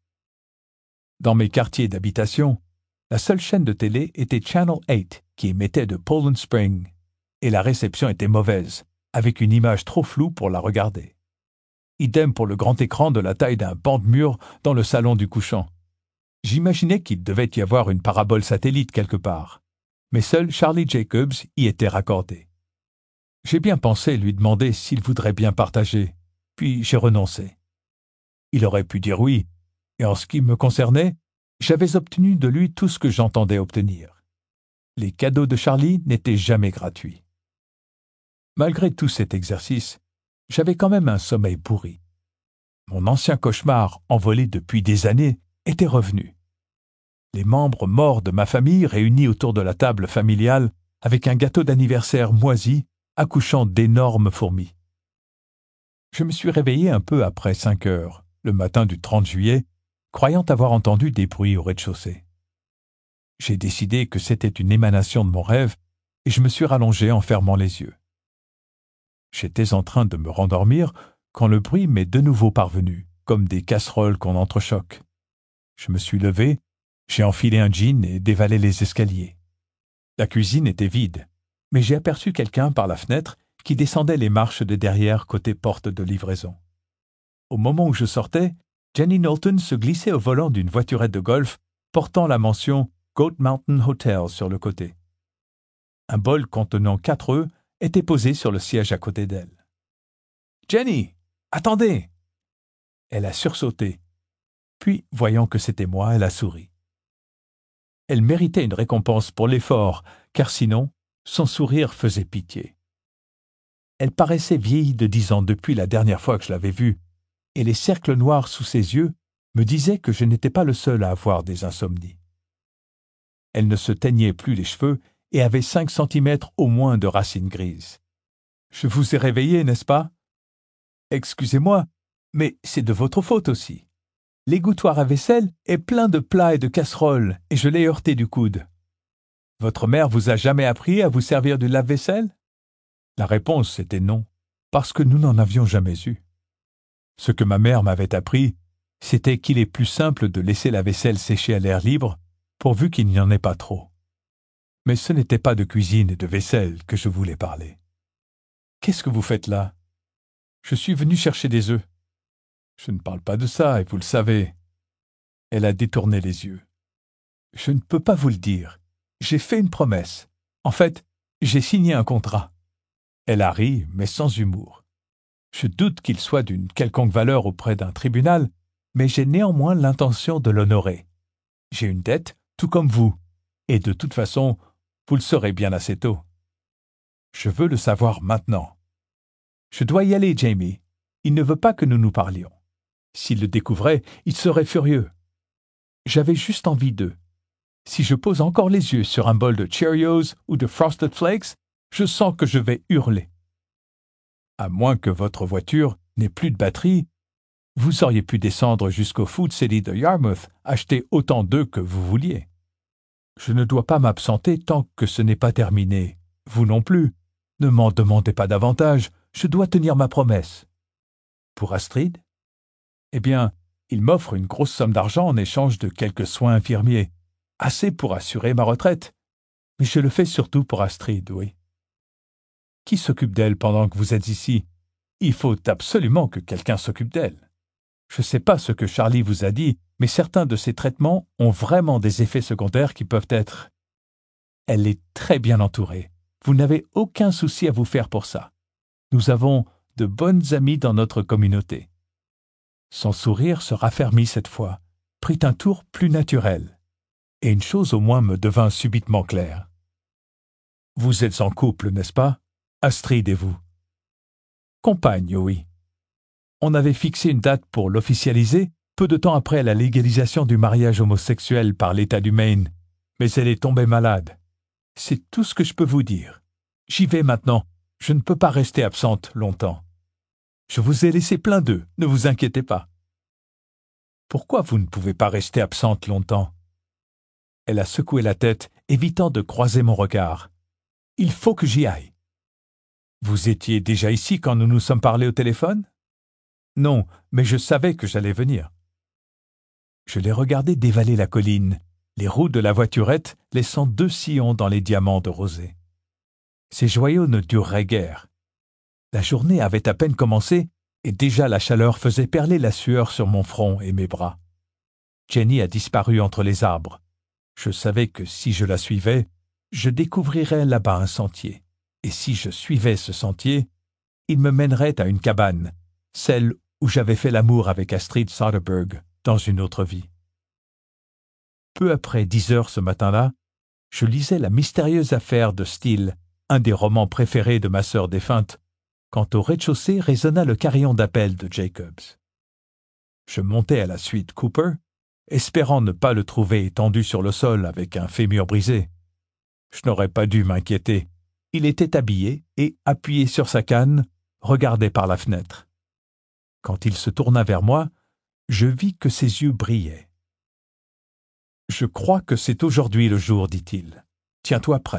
Speaker 1: Dans mes quartiers d'habitation, la seule chaîne de télé était Channel 8 qui émettait de Poland Spring, et la réception était mauvaise, avec une image trop floue pour la regarder. Idem pour le grand écran de la taille d'un banc de mur dans le salon du couchant. J'imaginais qu'il devait y avoir une parabole satellite quelque part, mais seul Charlie Jacobs y était raccordé. J'ai bien pensé lui demander s'il voudrait bien partager, puis j'ai renoncé. Il aurait pu dire oui, et en ce qui me concernait, j'avais obtenu de lui tout ce que j'entendais obtenir. Les cadeaux de Charlie n'étaient jamais gratuits. Malgré tout cet exercice, j'avais quand même un sommeil pourri. Mon ancien cauchemar, envolé depuis des années, était revenu. Les membres morts de ma famille réunis autour de la table familiale avec un gâteau d'anniversaire moisi accouchant d'énormes fourmis. Je me suis réveillé un peu après 5 heures, le matin du 30 juillet, croyant avoir entendu des bruits au rez-de-chaussée. J'ai décidé que c'était une émanation de mon rêve et je me suis rallongé en fermant les yeux. J'étais en train de me rendormir quand le bruit m'est de nouveau parvenu, comme des casseroles qu'on entrechoque. Je me suis levé, j'ai enfilé un jean et dévalé les escaliers. La cuisine était vide, mais j'ai aperçu quelqu'un par la fenêtre qui descendait les marches de derrière côté porte de livraison. Au moment où je sortais, Jenny Knowlton se glissait au volant d'une voiturette de golf portant la mention Goat Mountain Hotel sur le côté. Un bol contenant 4 œufs était posé sur le siège à côté d'elle. « Jenny, attendez !» Elle a sursauté. Puis, voyant que c'était moi, elle a souri. Elle méritait une récompense pour l'effort, car sinon, son sourire faisait pitié. Elle paraissait vieillie de 10 ans depuis la dernière fois que je l'avais vue, et les cercles noirs sous ses yeux me disaient que je n'étais pas le seul à avoir des insomnies. Elle ne se teignait plus les cheveux et avait 5 centimètres au moins de racines grises. « Je vous ai réveillé, n'est-ce pas? »« Excusez-moi, mais c'est de votre faute aussi. L'égouttoir à vaisselle est plein de plats et de casseroles, et je l'ai heurté du coude. Votre mère vous a jamais appris à vous servir du lave-vaisselle? » La réponse était non, parce que nous n'en avions jamais eu. Ce que ma mère m'avait appris, c'était qu'il est plus simple de laisser la vaisselle sécher à l'air libre, pourvu qu'il n'y en ait pas trop. Mais ce n'était pas de cuisine et de vaisselle que je voulais parler. « Qu'est-ce que vous faites là? »« Je suis venu chercher des œufs. »« Je ne parle pas de ça, et vous le savez. » Elle a détourné les yeux. « Je ne peux pas vous le dire. J'ai fait une promesse. En fait, j'ai signé un contrat. » Elle a ri, mais sans humour. « Je doute qu'il soit d'une quelconque valeur auprès d'un tribunal, mais j'ai néanmoins l'intention de l'honorer. J'ai une dette, tout comme vous, et de toute façon, vous le saurez bien assez tôt. Je veux le savoir maintenant. Je dois y aller, Jamie. Il ne veut pas que nous nous parlions. S'il le découvrait, il serait furieux. J'avais juste envie d'eux. Si je pose encore les yeux sur un bol de Cheerios ou de Frosted Flakes, je sens que je vais hurler. À moins que votre voiture n'ait plus de batterie, vous auriez pu descendre jusqu'au Food City de Yarmouth, acheter autant d'œufs que vous vouliez. Je ne dois pas m'absenter tant que ce n'est pas terminé. Vous non plus. Ne m'en demandez pas davantage, je dois tenir ma promesse. Pour Astrid? Eh bien, il m'offre une grosse somme d'argent en échange de quelques soins infirmiers, assez pour assurer ma retraite. Mais je le fais surtout pour Astrid, oui. Qui s'occupe d'elle pendant que vous êtes ici? Il faut absolument que quelqu'un s'occupe d'elle. Je ne sais pas ce que Charlie vous a dit, mais certains de ces traitements ont vraiment des effets secondaires qui peuvent être... Elle est très bien entourée. Vous n'avez aucun souci à vous faire pour ça. Nous avons de bonnes amies dans notre communauté. Son sourire se raffermit cette fois, prit un tour plus naturel. Et une chose au moins me devint subitement claire. Vous êtes en couple, n'est-ce pas, Astrid et vous? Compagne, oui. On avait fixé une date pour l'officialiser peu de temps après la légalisation du mariage homosexuel par l'État du Maine, mais elle est tombée malade. C'est tout ce que je peux vous dire. J'y vais maintenant. Je ne peux pas rester absente longtemps. Je vous ai laissé plein d'œufs, ne vous inquiétez pas. Pourquoi vous ne pouvez pas rester absente longtemps? Elle a secoué la tête, évitant de croiser mon regard. Il faut que j'y aille. Vous étiez déjà ici quand nous nous sommes parlé au téléphone? Non, mais je savais que j'allais venir. Je l'ai regardé dévaler la colline, les roues de la voiturette laissant 2 sillons dans les diamants de rosée. Ces joyaux ne dureraient guère. La journée avait à peine commencé et déjà la chaleur faisait perler la sueur sur mon front et mes bras. Jenny a disparu entre les arbres. Je savais que si je la suivais, je découvrirais là-bas un sentier. Et si je suivais ce sentier, il me mènerait à une cabane, celle où j'avais fait l'amour avec Astrid Soderberg dans une autre vie. Peu après 10 heures ce matin-là, je lisais La mystérieuse affaire de Steele, un des romans préférés de ma sœur défunte, quand au rez-de-chaussée résonna le carillon d'appel de Jacobs. Je montai à la suite Cooper, espérant ne pas le trouver étendu sur le sol avec un fémur brisé. Je n'aurais pas dû m'inquiéter. Il était habillé et, appuyé sur sa canne, regardait par la fenêtre. Quand il se tourna vers moi, je vis que ses yeux brillaient. « Je crois que c'est aujourd'hui le jour, dit-il. Tiens-toi prêt. »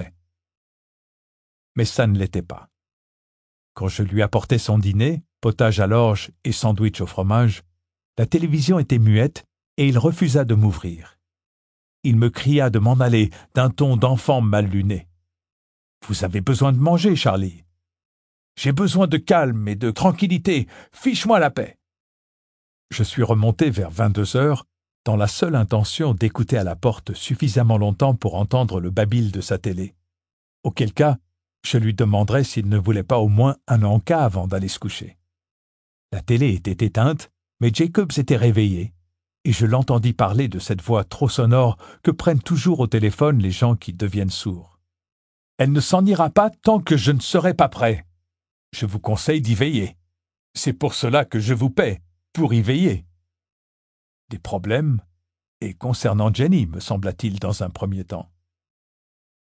Speaker 1: Mais ça ne l'était pas. Quand je lui apportais son dîner, potage à l'orge et sandwich au fromage, la télévision était muette et il refusa de m'ouvrir. Il me cria de m'en aller d'un ton d'enfant mal luné. « Vous avez besoin de manger, Charlie. »« J'ai besoin de calme et de tranquillité. Fiche-moi la paix. » Je suis remonté vers 22 heures, dans la seule intention d'écouter à la porte suffisamment longtemps pour entendre le babil de sa télé. Auquel cas, je lui demanderais s'il ne voulait pas au moins un encas avant d'aller se coucher. La télé était éteinte, mais Jacobs était réveillé, et je l'entendis parler de cette voix trop sonore que prennent toujours au téléphone les gens qui deviennent sourds. « Elle ne s'en ira pas tant que je ne serai pas prêt. Je vous conseille d'y veiller. C'est pour cela que je vous paie, pour y veiller. » Des problèmes, et concernant Jenny, me sembla-t-il dans un premier temps.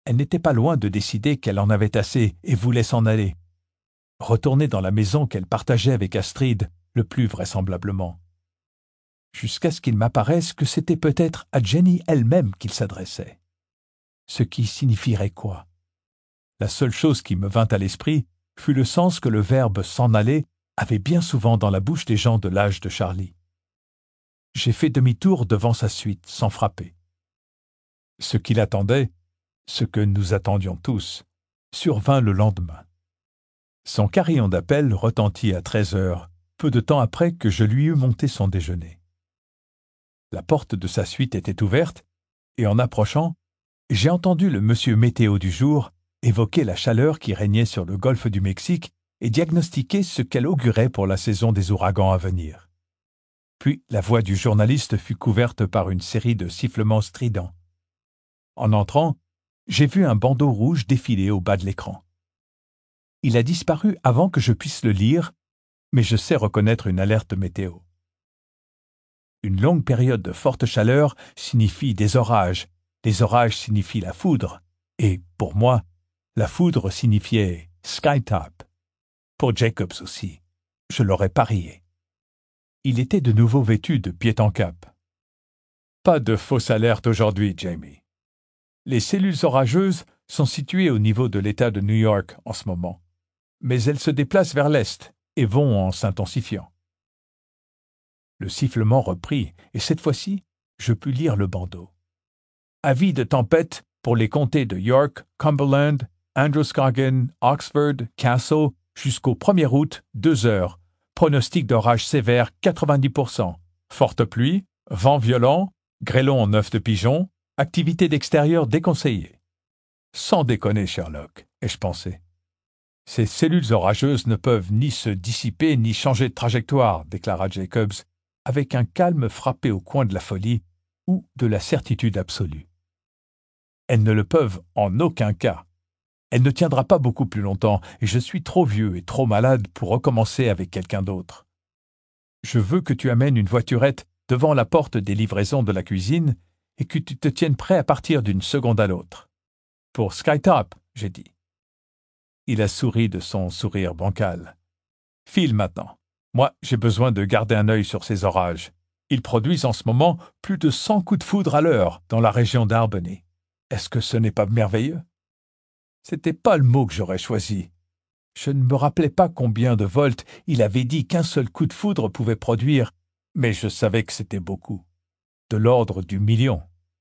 Speaker 1: Elle n'était pas loin de décider qu'elle en avait assez et voulait s'en aller. Retourner dans la maison qu'elle partageait avec Astrid, le plus vraisemblablement. Jusqu'à ce qu'il m'apparaisse que c'était peut-être à Jenny elle-même qu'il s'adressait. Ce qui signifierait quoi? La seule chose qui me vint à l'esprit fut le sens que le verbe « s'en aller » avait bien souvent dans la bouche des gens de l'âge de Charlie. J'ai fait demi-tour devant sa suite, sans frapper. Ce qu'il attendait, ce que nous attendions tous, survint le lendemain. Son carillon d'appel retentit à 13h, peu de temps après que je lui eus monté son déjeuner. La porte de sa suite était ouverte, et en approchant, j'ai entendu le monsieur météo du jour évoquer la chaleur qui régnait sur le golfe du Mexique et diagnostiquer ce qu'elle augurait pour la saison des ouragans à venir. Puis la voix du journaliste fut couverte par une série de sifflements stridents. En entrant, j'ai vu un bandeau rouge défiler au bas de l'écran. Il a disparu avant que je puisse le lire, mais je sais reconnaître une alerte météo. Une longue période de forte chaleur signifie des orages. Les orages signifient la foudre. Et, pour moi, la foudre signifiait Skytop. Pour Jacobs aussi. Je l'aurais parié. Il était de nouveau vêtu de pied en cap. Pas de fausse alerte aujourd'hui, Jamie. Les cellules orageuses sont situées au niveau de l'État de New York en ce moment. Mais elles se déplacent vers l'est et vont en s'intensifiant. Le sifflement reprit, et cette fois-ci, je pus lire le bandeau. Avis de tempête pour les comtés de York, Cumberland, Androscoggin, Oxford, Castle, jusqu'au 1er août, 2 heures. Pronostic d'orage sévère 90%. Forte pluie, vent violent, grêlon en œuf de pigeon, activité d'extérieur déconseillée. Sans déconner, Sherlock, ai-je pensé. Ces cellules orageuses ne peuvent ni se dissiper ni changer de trajectoire, déclara Jacobs, avec un calme frappé au coin de la folie ou de la certitude absolue. Elles ne le peuvent en aucun cas. Elle ne tiendra pas beaucoup plus longtemps, et je suis trop vieux et trop malade pour recommencer avec quelqu'un d'autre. Je veux que tu amènes une voiturette devant la porte des livraisons de la cuisine et que tu te tiennes prêt à partir d'une seconde à l'autre. Pour Skytop, j'ai dit. Il a souri de son sourire bancal. File maintenant. Moi, j'ai besoin de garder un œil sur ces orages. Ils produisent en ce moment plus de 100 coups de foudre à l'heure dans la région d'Albany. Est-ce que ce n'est pas merveilleux? C'était pas le mot que j'aurais choisi. Je ne me rappelais pas combien de volts il avait dit qu'un seul coup de foudre pouvait produire, mais je savais que c'était beaucoup. De l'ordre du million.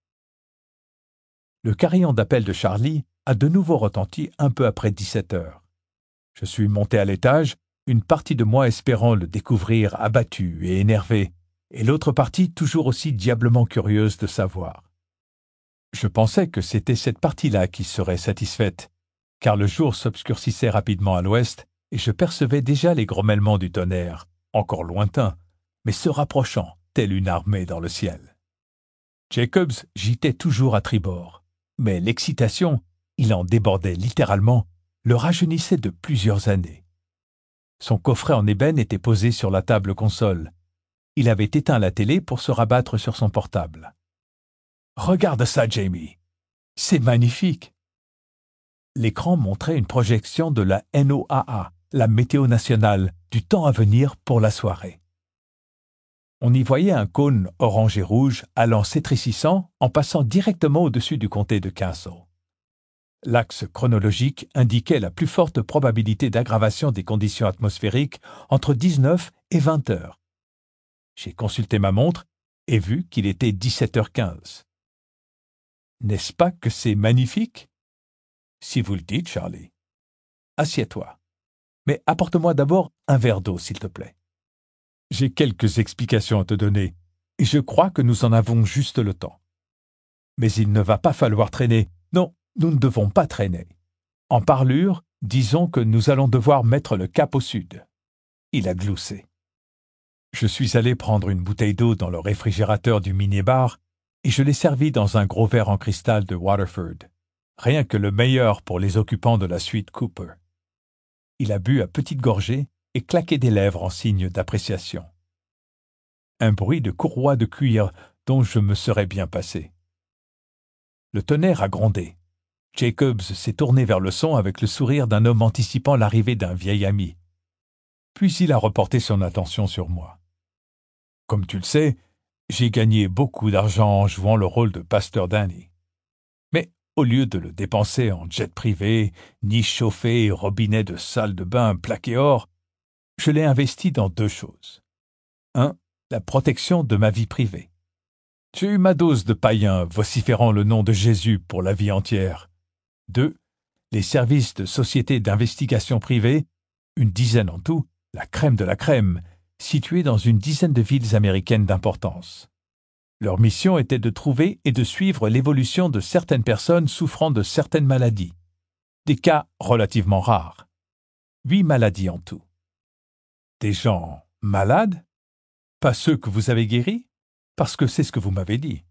Speaker 1: Le carillon d'appel de Charlie a de nouveau retenti un peu après 17h. Je suis monté à l'étage, une partie de moi espérant le découvrir abattu et énervé, et l'autre partie toujours aussi diablement curieuse de savoir. Je pensais que c'était cette partie-là qui serait satisfaite, car le jour s'obscurcissait rapidement à l'ouest et je percevais déjà les grommellements du tonnerre, encore lointains, mais se rapprochant, telle une armée dans le ciel. Jacobs gîtait toujours à tribord, mais l'excitation, il en débordait littéralement, le rajeunissait de plusieurs années. Son coffret en ébène était posé sur la table console. Il avait éteint la télé pour se rabattre sur son portable. « Regarde ça, Jamie. C'est magnifique. » L'écran montrait une projection de la NOAA, la météo nationale, du temps à venir pour la soirée. On y voyait un cône orange et rouge allant s'étrécissant en passant directement au-dessus du comté de Castle. L'axe chronologique indiquait la plus forte probabilité d'aggravation des conditions atmosphériques entre 19 et 20 heures. J'ai consulté ma montre et vu qu'il était 17h15. N'est-ce pas que c'est magnifique? Si vous le dites, Charlie. Assieds-toi. Mais apporte-moi d'abord un verre d'eau, s'il te plaît. J'ai quelques explications à te donner, et je crois que nous en avons juste le temps. Mais il ne va pas falloir traîner. Non, nous ne devons pas traîner. En parlure, disons que nous allons devoir mettre le cap au sud. Il a gloussé. Je suis allé prendre une bouteille d'eau dans le réfrigérateur du minibar et je l'ai servie dans un gros verre en cristal de Waterford. Rien que le meilleur pour les occupants de la suite Cooper. Il a bu à petites gorgées et claqué des lèvres en signe d'appréciation. Un bruit de courroie de cuir dont je me serais bien passé. Le tonnerre a grondé. Jacobs s'est tourné vers le son avec le sourire d'un homme anticipant l'arrivée d'un vieil ami. Puis il a reporté son attention sur moi. « Comme tu le sais, j'ai gagné beaucoup d'argent en jouant le rôle de Pasteur Danny. Mais au lieu de le dépenser en jet privé, niche chauffée et robinet de salle de bain plaqué or, je l'ai investi dans 2 choses. 1. La protection de ma vie privée. J'ai eu ma dose de païens vociférant le nom de Jésus pour la vie entière. 2. Les services de sociétés d'investigation privée, une dizaine en tout, la crème de la crème, situés dans une dizaine de villes américaines d'importance. Leur mission était de trouver et de suivre l'évolution de certaines personnes souffrant de certaines maladies. Des cas relativement rares. 8 maladies en tout. Des gens malades? Pas ceux que vous avez guéris? Parce que c'est ce que vous m'avez dit.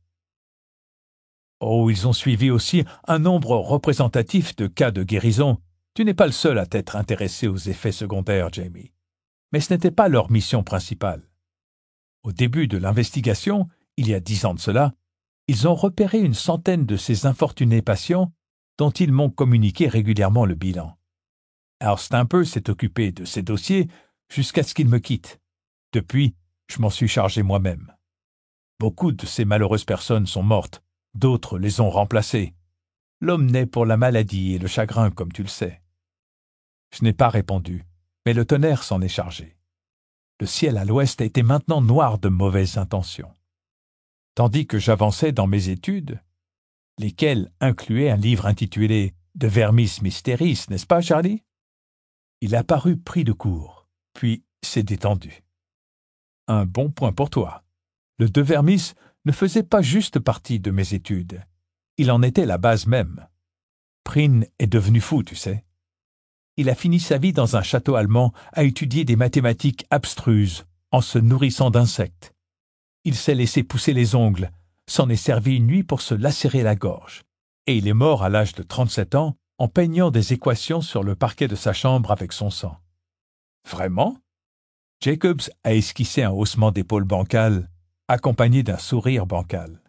Speaker 1: Oh, ils ont suivi aussi un nombre représentatif de cas de guérison. Tu n'es pas le seul à t'être intéressé aux effets secondaires, Jamie. Mais ce n'était pas leur mission principale. Au début de l'investigation, il y a 10 ans de cela, ils ont repéré une centaine de ces infortunés patients dont ils m'ont communiqué régulièrement le bilan. Al Stamper s'est occupé de ces dossiers jusqu'à ce qu'il me quitte. Depuis, je m'en suis chargé moi-même. Beaucoup de ces malheureuses personnes sont mortes, d'autres les ont remplacées. L'homme naît pour la maladie et le chagrin, comme tu le sais. Je n'ai pas répondu, mais le tonnerre s'en est chargé. Le ciel à l'ouest était maintenant noir de mauvaises intentions. Tandis que j'avançais dans mes études, lesquelles incluaient un livre intitulé « De Vermis Mysteris », n'est-ce pas, Charlie? Il a paru pris de court, puis s'est détendu. Un bon point pour toi. Le De Vermis ne faisait pas juste partie de mes études. Il en était la base même. Prynne est devenu fou, tu sais. Il a fini sa vie dans un château allemand à étudier des mathématiques abstruses en se nourrissant d'insectes. Il s'est laissé pousser les ongles, s'en est servi une nuit pour se lacérer la gorge, et il est mort à l'âge de 37 ans en peignant des équations sur le parquet de sa chambre avec son sang. Vraiment? Jacobs a esquissé un haussement d'épaule bancal, accompagné d'un sourire bancal.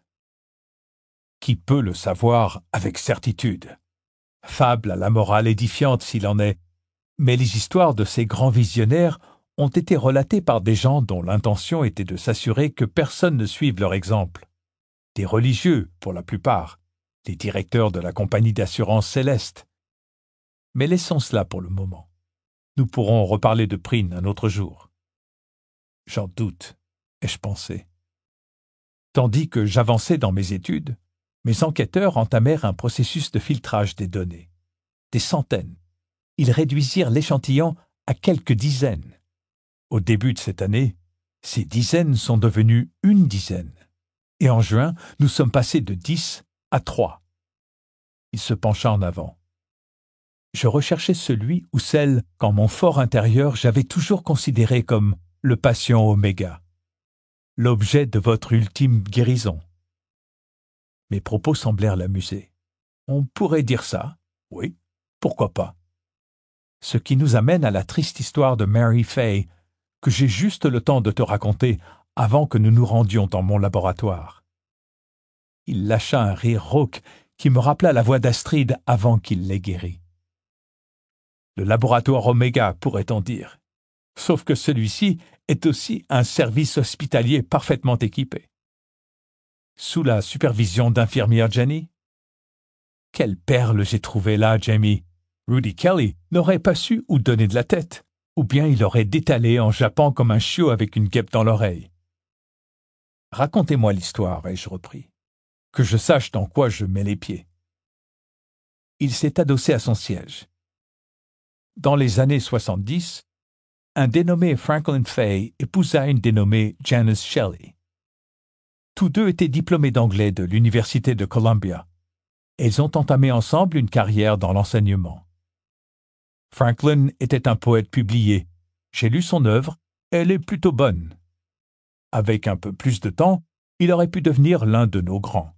Speaker 1: Qui peut le savoir avec certitude? Fable à la morale édifiante s'il en est, mais les histoires de ces grands visionnaires ont été relatées par des gens dont l'intention était de s'assurer que personne ne suive leur exemple. Des religieux, pour la plupart, les directeurs de la compagnie d'assurance Céleste. Mais laissons cela pour le moment. Nous pourrons reparler de Prynne un autre jour. J'en doute, ai-je pensé. Tandis que j'avançais dans mes études, mes enquêteurs entamèrent un processus de filtrage des données. Des centaines. Ils réduisirent l'échantillon à quelques dizaines. Au début de cette année, ces dizaines sont devenues une dizaine. Et en juin, nous sommes passés de 10 à 3. Il se pencha en avant. Je recherchais celui ou celle qu'en mon fort intérieur j'avais toujours considéré comme le patient oméga, l'objet de votre ultime guérison. Mes propos semblèrent l'amuser. On pourrait dire ça, oui, pourquoi pas. Ce qui nous amène à la triste histoire de Mary Fay, que j'ai juste le temps de te raconter avant que nous nous rendions dans mon laboratoire. Il lâcha un rire rauque qui me rappela la voix d'Astrid avant qu'il l'ait guérie. Le laboratoire Oméga, pourrait-on dire. Sauf que celui-ci est aussi un service hospitalier parfaitement équipé. Sous la supervision d'infirmière Jenny? Quelle perle j'ai trouvée là, Jamie! Rudy Kelly n'aurait pas su où donner de la tête, ou bien il aurait détalé en jappant comme un chiot avec une guêpe dans l'oreille. Racontez-moi l'histoire, ai-je repris, que je sache dans quoi je mets les pieds. Il s'est adossé à son siège. Dans les années 70, un dénommé Franklin Fay épousa une dénommée Janice Shelley. Tous deux étaient diplômés d'anglais de l'Université de Columbia. Ils ont entamé ensemble une carrière dans l'enseignement. Franklin était un poète publié. J'ai lu son œuvre, elle est plutôt bonne. Avec un peu plus de temps, il aurait pu devenir l'un de nos grands.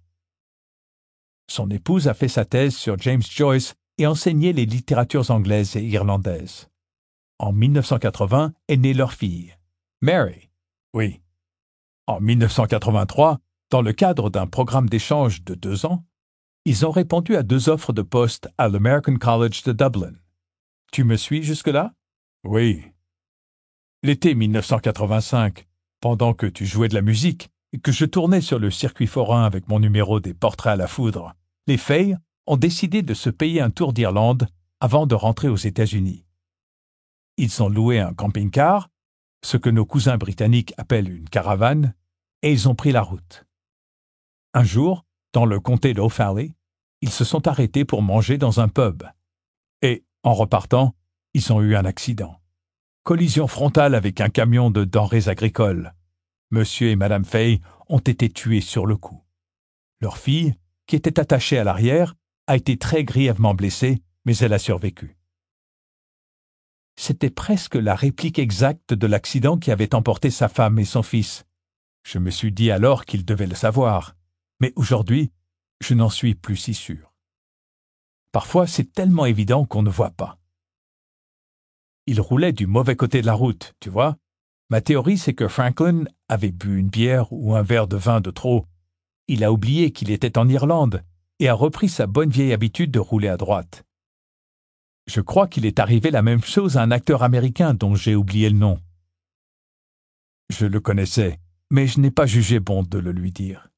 Speaker 1: Son épouse a fait sa thèse sur James Joyce et enseigné les littératures anglaises et irlandaises. En 1980 est née leur fille, Mary. Oui. En 1983, dans le cadre d'un programme d'échange de 2 ans, Ils ont répondu à 2 offres de poste à l'American College de Dublin. Tu me suis jusque-là? Oui. L'été 1985, pendant que tu jouais de la musique et que je tournais sur le circuit forain avec mon numéro des Portraits à la foudre, les Fay ont décidé de se payer un tour d'Irlande avant de rentrer aux États-Unis. Ils ont loué un camping-car, ce que nos cousins britanniques appellent une caravane, et ils ont pris la route. Un jour, dans le comté d'Offaly, ils se sont arrêtés pour manger dans un pub. Et, en repartant, ils ont eu un accident. Collision frontale avec un camion de denrées agricoles. Monsieur et Madame Fay ont été tués sur le coup. Leur fille, qui était attachée à l'arrière, a été très grièvement blessée, mais elle a survécu. C'était presque la réplique exacte de l'accident qui avait emporté sa femme et son fils. Je me suis dit alors qu'il devait le savoir, mais aujourd'hui, je n'en suis plus si sûr. Parfois, c'est tellement évident qu'on ne voit pas. Il roulait du mauvais côté de la route, tu vois. Ma théorie, c'est que Franklin avait bu une bière ou un verre de vin de trop. Il a oublié qu'il était en Irlande et a repris sa bonne vieille habitude de rouler à droite. Je crois qu'il est arrivé la même chose à un acteur américain dont j'ai oublié le nom. Je le connaissais, mais je n'ai pas jugé bon de le lui dire.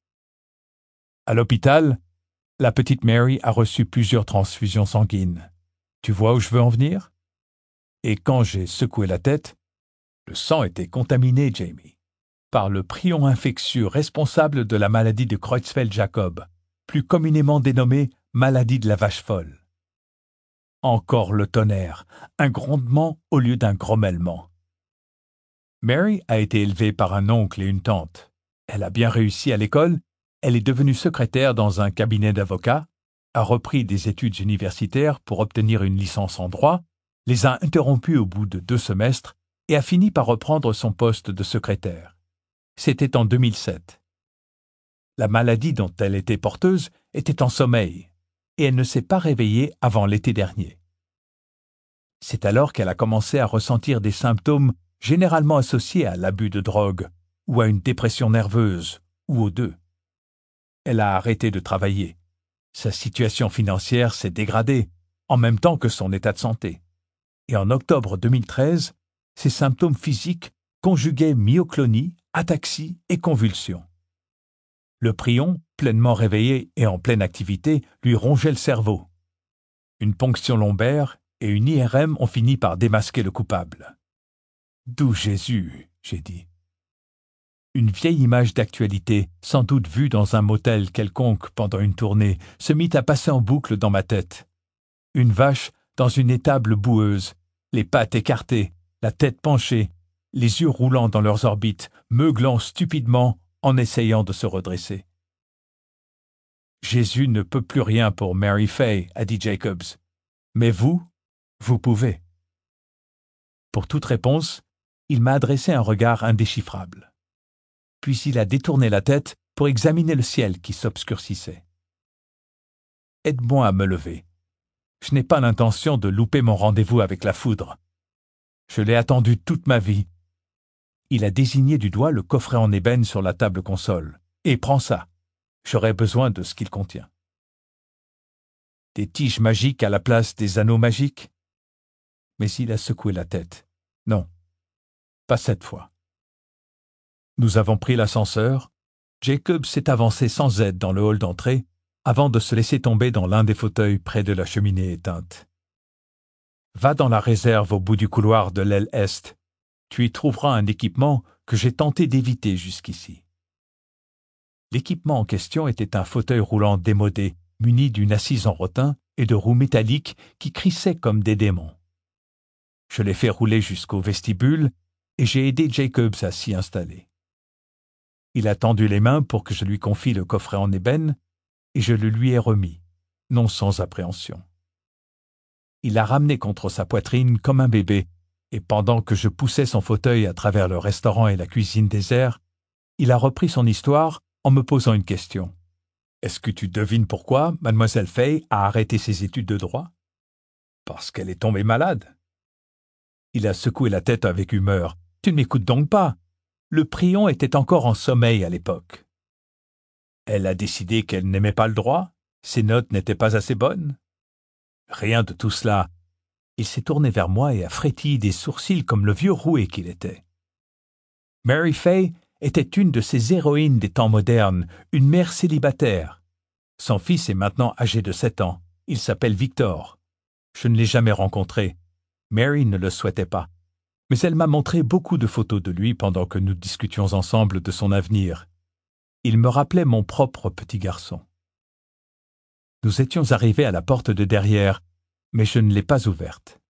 Speaker 1: À l'hôpital, la petite Mary a reçu plusieurs transfusions sanguines. Tu vois où je veux en venir? Et quand j'ai secoué la tête, le sang était contaminé, Jamie, par le prion infectieux responsable de la maladie de Creutzfeldt-Jakob, plus communément dénommée maladie de la vache folle. Encore le tonnerre, un grondement au lieu d'un grommellement. Mary a été élevée par un oncle et une tante. Elle a bien réussi à l'école, elle est devenue secrétaire dans un cabinet d'avocats, a repris des études universitaires pour obtenir une licence en droit, les a interrompues au bout de 2 semestres et a fini par reprendre son poste de secrétaire. C'était en 2007. La maladie dont elle était porteuse était en sommeil, et elle ne s'est pas réveillée avant l'été dernier. C'est alors qu'elle a commencé à ressentir des symptômes généralement associés à l'abus de drogue, ou à une dépression nerveuse, ou aux deux. Elle a arrêté de travailler. Sa situation financière s'est dégradée, en même temps que son état de santé. Et en octobre 2013, ses symptômes physiques conjuguaient myoclonie, ataxie et convulsions. Le prion, pleinement réveillé et en pleine activité, lui rongeait le cerveau. Une ponction lombaire et une IRM ont fini par démasquer le coupable. « D'où Jésus ?» j'ai dit. Une vieille image d'actualité, sans doute vue dans un motel quelconque pendant une tournée, se mit à passer en boucle dans ma tête. Une vache dans une étable boueuse, les pattes écartées, la tête penchée, les yeux roulant dans leurs orbites, meuglant stupidement en essayant de se redresser. « Jésus ne peut plus rien pour Mary Fay, a dit Jacobs. Mais vous pouvez. » Pour toute réponse, il m'a adressé un regard indéchiffrable. Puis il a détourné la tête pour examiner le ciel qui s'obscurcissait. « Aide-moi à me lever. Je n'ai pas l'intention de louper mon rendez-vous avec la foudre. Je l'ai attendu toute ma vie. » Il a désigné du doigt le coffret en ébène sur la table console. « Et prends ça. J'aurai besoin de ce qu'il contient. » Des tiges magiques à la place des anneaux magiques? Mais il a secoué la tête. Non, pas cette fois. Nous avons pris l'ascenseur. Jacob s'est avancé sans aide dans le hall d'entrée avant de se laisser tomber dans l'un des fauteuils près de la cheminée éteinte. « Va dans la réserve au bout du couloir de l'aile est. Tu y trouveras un équipement que j'ai tenté d'éviter jusqu'ici. » L'équipement en question était un fauteuil roulant démodé, muni d'une assise en rotin et de roues métalliques qui crissaient comme des démons. Je l'ai fait rouler jusqu'au vestibule et j'ai aidé Jacobs à s'y installer. Il a tendu les mains pour que je lui confie le coffret en ébène et je le lui ai remis, non sans appréhension. Il l'a ramené contre sa poitrine comme un bébé et pendant que je poussais son fauteuil à travers le restaurant et la cuisine désert, il a repris son histoire en me posant une question. « Est-ce que tu devines pourquoi Mademoiselle Fay a arrêté ses études de droit? » « Parce qu'elle est tombée malade. » Il a secoué la tête avec humeur. « Tu ne m'écoutes donc pas. Le prion était encore en sommeil à l'époque. » Elle a décidé qu'elle n'aimait pas le droit? Ses notes n'étaient pas assez bonnes? Rien de tout cela. Il s'est tourné vers moi et a frétillé des sourcils comme le vieux roué qu'il était. Mary Fay était une de ces héroïnes des temps modernes, une mère célibataire. Son fils est maintenant âgé de 7 ans. Il s'appelle Victor. Je ne l'ai jamais rencontré. Mary ne le souhaitait pas. Mais elle m'a montré beaucoup de photos de lui pendant que nous discutions ensemble de son avenir. Il me rappelait mon propre petit garçon. Nous étions arrivés à la porte de derrière, mais je ne l'ai pas ouverte.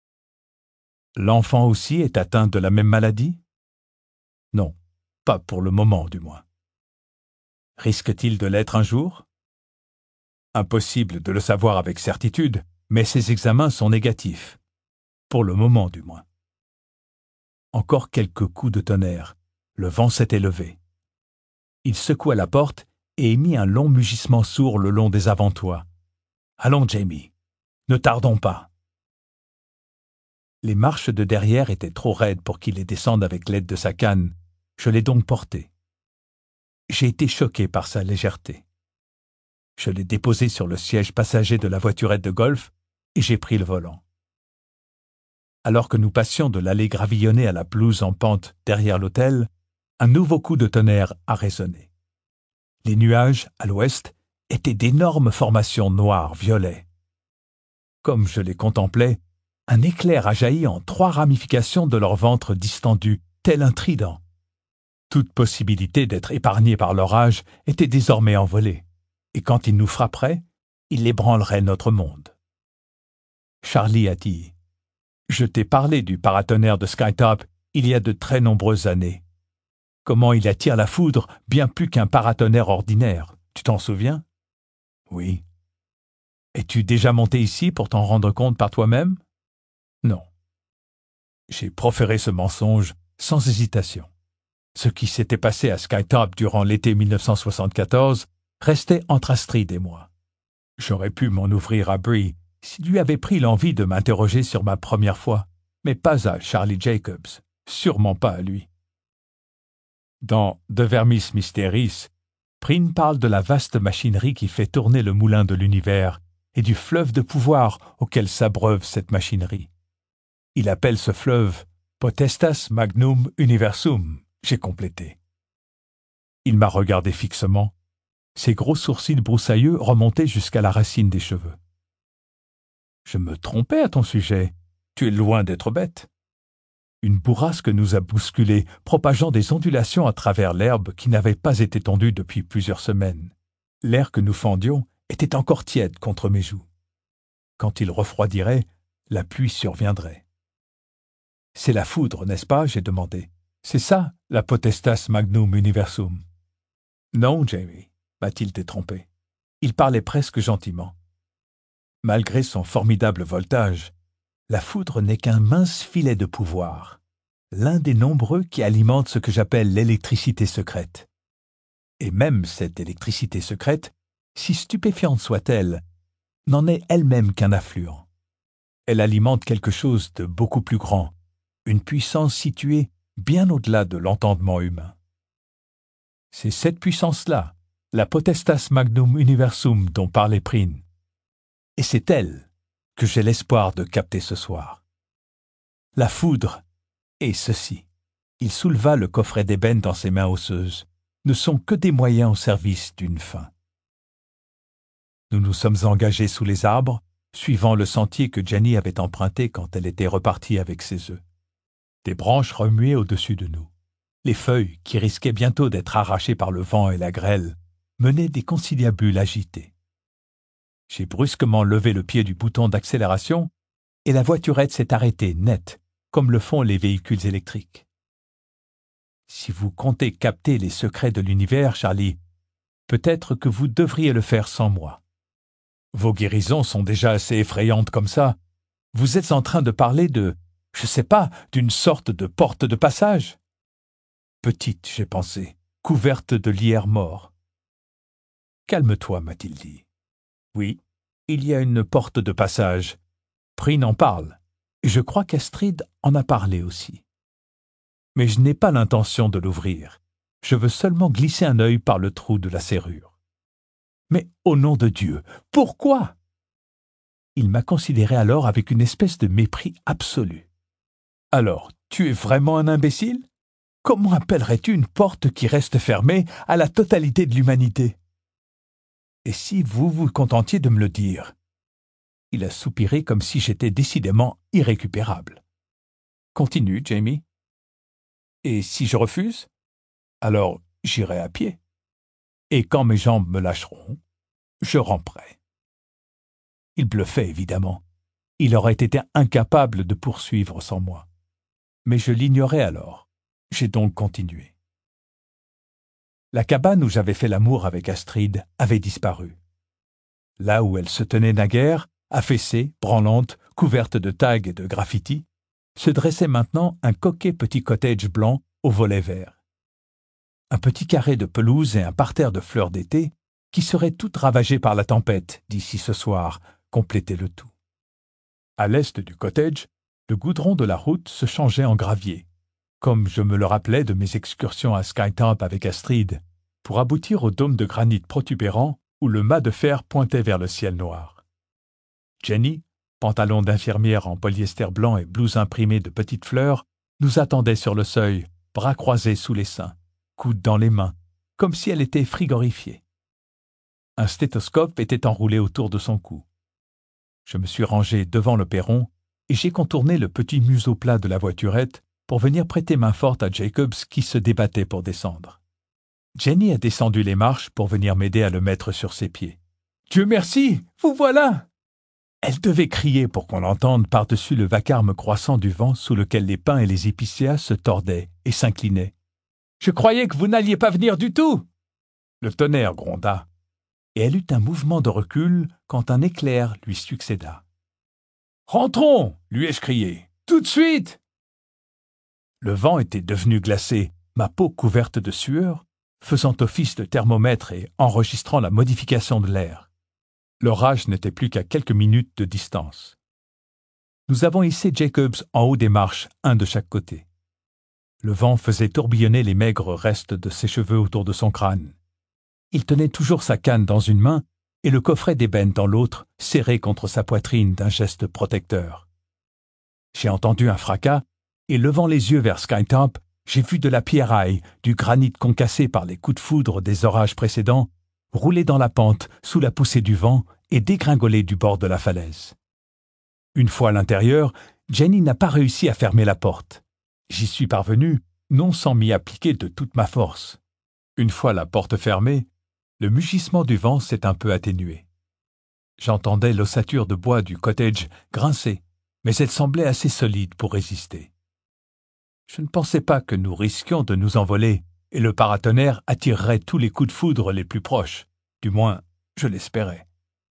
Speaker 1: L'enfant aussi est atteint de la même maladie? Non, pas pour le moment du moins. Risque-t-il de l'être un jour? Impossible de le savoir avec certitude, mais ses examens sont négatifs. Pour le moment du moins. Encore quelques coups de tonnerre. Le vent s'était levé. Il secoua la porte et émit un long mugissement sourd le long des avant-toits. « Allons, Jamie, ne tardons pas. » Les marches de derrière étaient trop raides pour qu'il les descende avec l'aide de sa canne. Je l'ai donc porté. J'ai été choqué par sa légèreté. Je l'ai déposé sur le siège passager de la voiturette de golf et j'ai pris le volant. Alors que nous passions de l'allée gravillonnée à la pelouse en pente derrière l'hôtel, un nouveau coup de tonnerre a résonné. Les nuages, à l'ouest, étaient d'énormes formations noires-violets. Comme je les contemplais, un éclair a jailli en 3 ramifications de leur ventre distendu, tel un trident. Toute possibilité d'être épargnés par l'orage était désormais envolée, et quand ils nous frapperaient, ils ébranleraient notre monde. Charlie a dit « Je t'ai parlé du paratonnerre de Skytop il y a de très nombreuses années. Comment il attire la foudre bien plus qu'un paratonnerre ordinaire, tu t'en souviens? » Oui. Es-tu déjà monté ici pour t'en rendre compte par toi-même? Non. J'ai proféré ce mensonge sans hésitation. Ce qui s'était passé à Skytop durant l'été 1974 restait entre Astrid et moi. J'aurais pu m'en ouvrir à Bree s'il lui avait pris l'envie de m'interroger sur ma première fois, mais pas à Charlie Jacobs, sûrement pas à lui. Dans De Vermis Mysteris, Prynne parle de la vaste machinerie qui fait tourner le moulin de l'univers et du fleuve de pouvoir auquel s'abreuve cette machinerie. Il appelle ce fleuve Potestas Magnum Universum, j'ai complété. Il m'a regardé fixement, ses gros sourcils broussailleux remontaient jusqu'à la racine des cheveux. Je me trompais à ton sujet, tu es loin d'être bête. Une bourrasque nous a bousculés, propageant des ondulations à travers l'herbe qui n'avait pas été tondue depuis plusieurs semaines. L'air que nous fendions était encore tiède contre mes joues. Quand il refroidirait, la pluie surviendrait. « C'est la foudre, n'est-ce pas ?» j'ai demandé. « C'est ça, la potestas magnum universum. » Non, Jamie, m'a-t-il détrompé. Il parlait presque gentiment. Malgré son formidable voltage, la foudre n'est qu'un mince filet de pouvoir, l'un des nombreux qui alimentent ce que j'appelle l'électricité secrète. Et même cette électricité secrète, si stupéfiante soit-elle, n'en est elle-même qu'un affluent. Elle alimente quelque chose de beaucoup plus grand, une puissance située bien au-delà de l'entendement humain. C'est cette puissance-là, la potestas magnum universum dont parlait Prynne. Et c'est elle que j'ai l'espoir de capter ce soir. La foudre et ceci, il souleva le coffret d'ébène dans ses mains osseuses, ne sont que des moyens au service d'une fin. Nous nous sommes engagés sous les arbres, suivant le sentier que Jenny avait emprunté quand elle était repartie avec ses œufs. Des branches remuaient au-dessus de nous. Les feuilles, qui risquaient bientôt d'être arrachées par le vent et la grêle, menaient des conciliabules agités. J'ai brusquement levé le pied du bouton d'accélération et la voiturette s'est arrêtée net, comme le font les véhicules électriques. Si vous comptez capter les secrets de l'univers, Charlie, peut-être que vous devriez le faire sans moi. Vos guérisons sont déjà assez effrayantes comme ça. Vous êtes en train de parler de, je sais pas, d'une sorte de porte de passage. Petite, j'ai pensé, couverte de lierre mort. Calme-toi, m'a-t-il dit. Oui, il y a une porte de passage. Prynne en parle, et je crois qu'Astrid en a parlé aussi. Mais je n'ai pas l'intention de l'ouvrir. Je veux seulement glisser un œil par le trou de la serrure. Mais au nom de Dieu, pourquoi? Il m'a considéré alors avec une espèce de mépris absolu. Alors, tu es vraiment un imbécile? Comment appellerais-tu une porte qui reste fermée à la totalité de l'humanité? Et si vous vous contentiez de me le dire? Il a soupiré comme si j'étais décidément irrécupérable. Continue, Jamie. Et si je refuse? Alors j'irai à pied. Et quand mes jambes me lâcheront, je ramperai. Il bluffait évidemment. Il aurait été incapable de poursuivre sans moi. Mais je l'ignorais alors. J'ai donc continué. La cabane où j'avais fait l'amour avec Astrid avait disparu. Là où elle se tenait naguère, affaissée, branlante, couverte de tags et de graffitis, se dressait maintenant un coquet petit cottage blanc aux volets verts. Un petit carré de pelouse et un parterre de fleurs d'été qui seraient toutes ravagées par la tempête d'ici ce soir complétaient le tout. À l'est du cottage, le goudron de la route se changeait en gravier, comme je me le rappelais de mes excursions à Skytop avec Astrid, pour aboutir au dôme de granit protubérant où le mât de fer pointait vers le ciel noir. Jenny, pantalon d'infirmière en polyester blanc et blouse imprimée de petites fleurs, nous attendait sur le seuil, bras croisés sous les seins, coudes dans les mains, comme si elle était frigorifiée. Un stéthoscope était enroulé autour de son cou. Je me suis rangé devant le perron et j'ai contourné le petit museau plat de la voiturette pour venir prêter main forte à Jacobs qui se débattait pour descendre. Jenny a descendu les marches pour venir m'aider à le mettre sur ses pieds. « Dieu merci, vous voilà !» Elle devait crier pour qu'on l'entende par-dessus le vacarme croissant du vent sous lequel les pins et les épicéas se tordaient et s'inclinaient. « Je croyais que vous n'alliez pas venir du tout !» Le tonnerre gronda, et elle eut un mouvement de recul quand un éclair lui succéda. « Rentrons !» lui ai-je crié. « Tout de suite !» Le vent était devenu glacé, ma peau couverte de sueur, faisant office de thermomètre et enregistrant la modification de l'air. L'orage n'était plus qu'à quelques minutes de distance. Nous avons hissé Jacobs en haut des marches, un de chaque côté. Le vent faisait tourbillonner les maigres restes de ses cheveux autour de son crâne. Il tenait toujours sa canne dans une main et le coffret d'ébène dans l'autre, serré contre sa poitrine d'un geste protecteur. J'ai entendu un fracas et, levant les yeux vers Skytop, j'ai vu de la pierraille, du granit concassé par les coups de foudre des orages précédents, rouler dans la pente sous la poussée du vent et dégringoler du bord de la falaise. Une fois à l'intérieur, Jenny n'a pas réussi à fermer la porte. J'y suis parvenu, non sans m'y appliquer de toute ma force. Une fois la porte fermée, le mugissement du vent s'est un peu atténué. J'entendais l'ossature de bois du cottage grincer, mais elle semblait assez solide pour résister. Je ne pensais pas que nous risquions de nous envoler et le paratonnerre attirerait tous les coups de foudre les plus proches. Du moins, je l'espérais.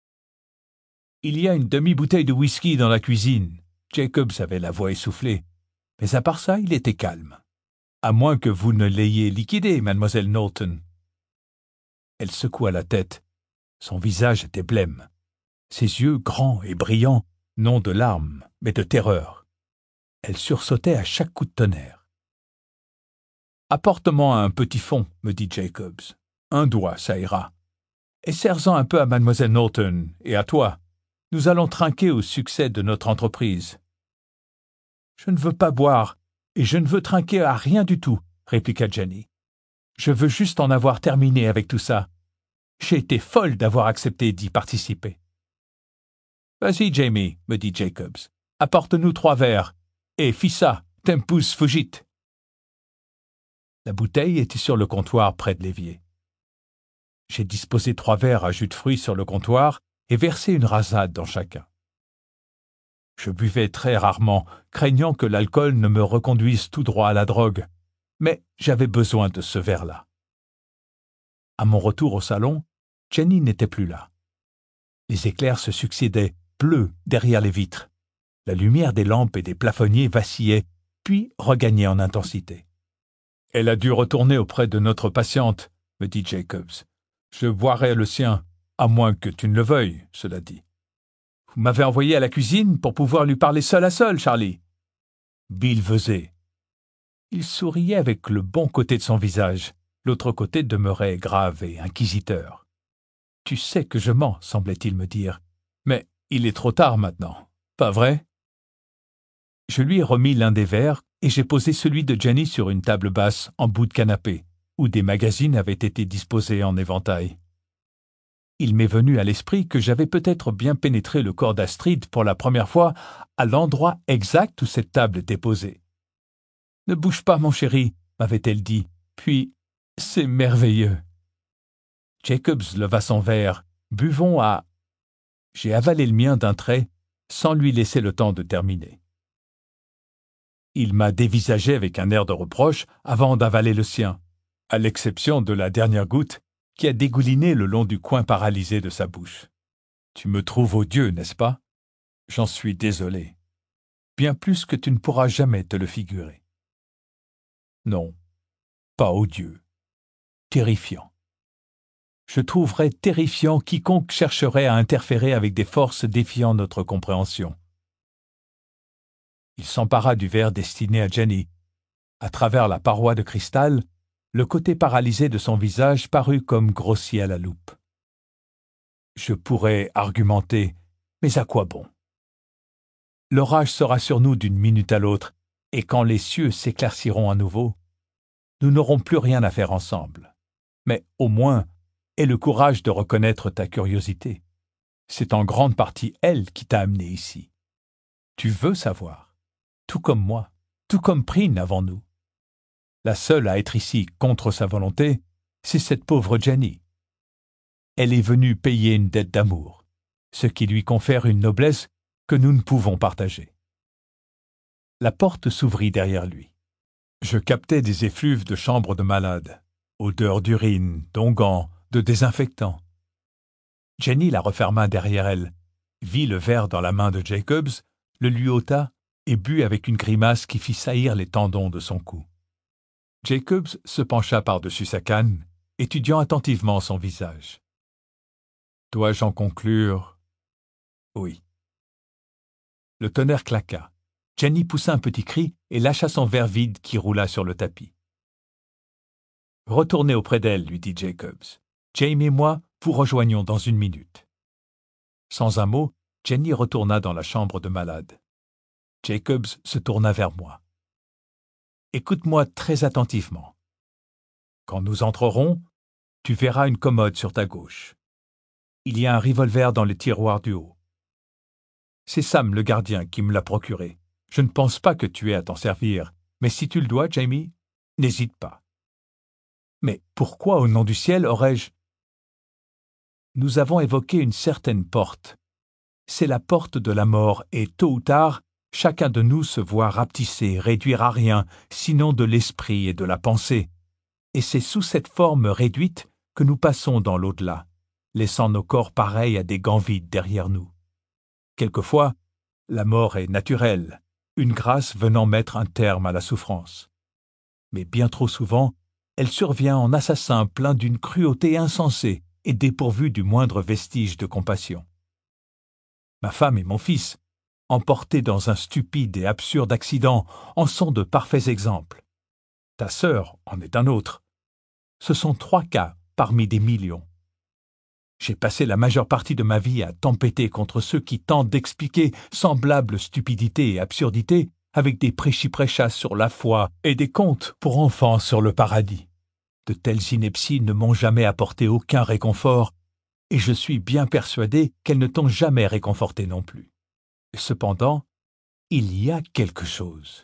Speaker 1: Il y a une demi-bouteille de whisky dans la cuisine. Jacobs avait la voix essoufflée, mais à part ça, il était calme. À moins que vous ne l'ayez liquidé, mademoiselle Norton. Elle secoua la tête. Son visage était blême. Ses yeux grands et brillants, non de larmes, mais de terreur. Elle sursautait à chaque coup de tonnerre. « Apporte-moi un petit fond, me dit Jacobs. Un doigt, ça ira. Et serre-en un peu à mademoiselle Norton et à toi. Nous allons trinquer au succès de notre entreprise. »« Je ne veux pas boire, et je ne veux trinquer à rien du tout, » répliqua Jenny. « Je veux juste en avoir terminé avec tout ça. J'ai été folle d'avoir accepté d'y participer. »« Vas-y, Jamie, me dit Jacobs. Apporte-nous 3 verres. Et fissa, tempus fugit. » La bouteille était sur le comptoir près de l'évier. J'ai disposé 3 verres à jus de fruits sur le comptoir et versé une rasade dans chacun. Je buvais très rarement, craignant que l'alcool ne me reconduise tout droit à la drogue, mais j'avais besoin de ce verre-là. À mon retour au salon, Jenny n'était plus là. Les éclairs se succédaient, bleus, derrière les vitres. La lumière des lampes et des plafonniers vacillait, puis regagnait en intensité. « Elle a dû retourner auprès de notre patiente, » me dit Jacobs. « Je boirai le sien, à moins que tu ne le veuilles, cela dit. »« Vous m'avez envoyé à la cuisine pour pouvoir lui parler seul à seul, Charlie. » Bill faisait. Il souriait avec le bon côté de son visage, l'autre côté demeurait grave et inquisiteur. Tu sais que je mens, semblait-il me dire. Mais il est trop tard maintenant, pas vrai? Je lui ai remis l'un des verres et j'ai posé celui de Jenny sur une table basse en bout de canapé, où des magazines avaient été disposés en éventail. Il m'est venu à l'esprit que j'avais peut-être bien pénétré le corps d'Astrid pour la première fois à l'endroit exact où cette table était posée. « Ne bouge pas, mon chéri, » m'avait-elle dit, puis « c'est merveilleux. » Jacobs leva son verre. « Buvons à... » J'ai avalé le mien d'un trait, sans lui laisser le temps de terminer. Il m'a dévisagé avec un air de reproche avant d'avaler le sien, à l'exception de la dernière goutte qui a dégouliné le long du coin paralysé de sa bouche. Tu me trouves odieux, n'est-ce pas? J'en suis désolé. Bien plus que tu ne pourras jamais te le figurer. Non, pas odieux. Terrifiant. Je trouverais terrifiant quiconque chercherait à interférer avec des forces défiant notre compréhension. Il s'empara du verre destiné à Jenny. À travers la paroi de cristal, le côté paralysé de son visage parut comme grossi à la loupe. Je pourrais argumenter, mais à quoi bon? L'orage sera sur nous d'une minute à l'autre, et quand les cieux s'éclairciront à nouveau, nous n'aurons plus rien à faire ensemble. Mais au moins, aie le courage de reconnaître ta curiosité. C'est en grande partie elle qui t'a amené ici. Tu veux savoir, tout comme moi, tout comme Prine avant nous. La seule à être ici contre sa volonté, c'est cette pauvre Jenny. Elle est venue payer une dette d'amour, ce qui lui confère une noblesse que nous ne pouvons partager. La porte s'ouvrit derrière lui. Je captais des effluves de chambre de malade, odeur d'urine, d'onguents, de désinfectant. Jenny la referma derrière elle, vit le verre dans la main de Jacobs, le lui ôta et but avec une grimace qui fit saillir les tendons de son cou. Jacobs se pencha par-dessus sa canne, étudiant attentivement son visage. Dois-je en conclure? Oui. Le tonnerre claqua. Jenny poussa un petit cri et lâcha son verre vide qui roula sur le tapis. Retournez auprès d'elle, lui dit Jacobs. Jamie et moi vous rejoignons dans une minute. Sans un mot, Jenny retourna dans la chambre de malade. Jacobs se tourna vers moi. Écoute-moi très attentivement. Quand nous entrerons, tu verras une commode sur ta gauche. Il y a un revolver dans le tiroir du haut. C'est Sam, le gardien, qui me l'a procuré. Je ne pense pas que tu aies à t'en servir, mais si tu le dois, Jamie, n'hésite pas. Mais pourquoi, au nom du ciel, aurais-je... Nous avons évoqué une certaine porte. C'est la porte de la mort, et tôt ou tard, chacun de nous se voit rapetissé, réduire à rien, sinon de l'esprit et de la pensée. Et c'est sous cette forme réduite que nous passons dans l'au-delà, laissant nos corps pareils à des gants vides derrière nous. Quelquefois, la mort est naturelle, une grâce venant mettre un terme à la souffrance. Mais bien trop souvent, elle survient en assassin plein d'une cruauté insensée et dépourvu du moindre vestige de compassion. Ma femme et mon fils, emportés dans un stupide et absurde accident, en sont de parfaits exemples. Ta sœur en est un autre. Ce sont 3 cas parmi des millions. J'ai passé la majeure partie de ma vie à tempêter contre ceux qui tentent d'expliquer semblables stupidités et absurdités avec des prêchis-prêchas sur la foi et des contes pour enfants sur le paradis. De telles inepties ne m'ont jamais apporté aucun réconfort, et je suis bien persuadé qu'elles ne t'ont jamais réconforté non plus. Cependant, il y a quelque chose.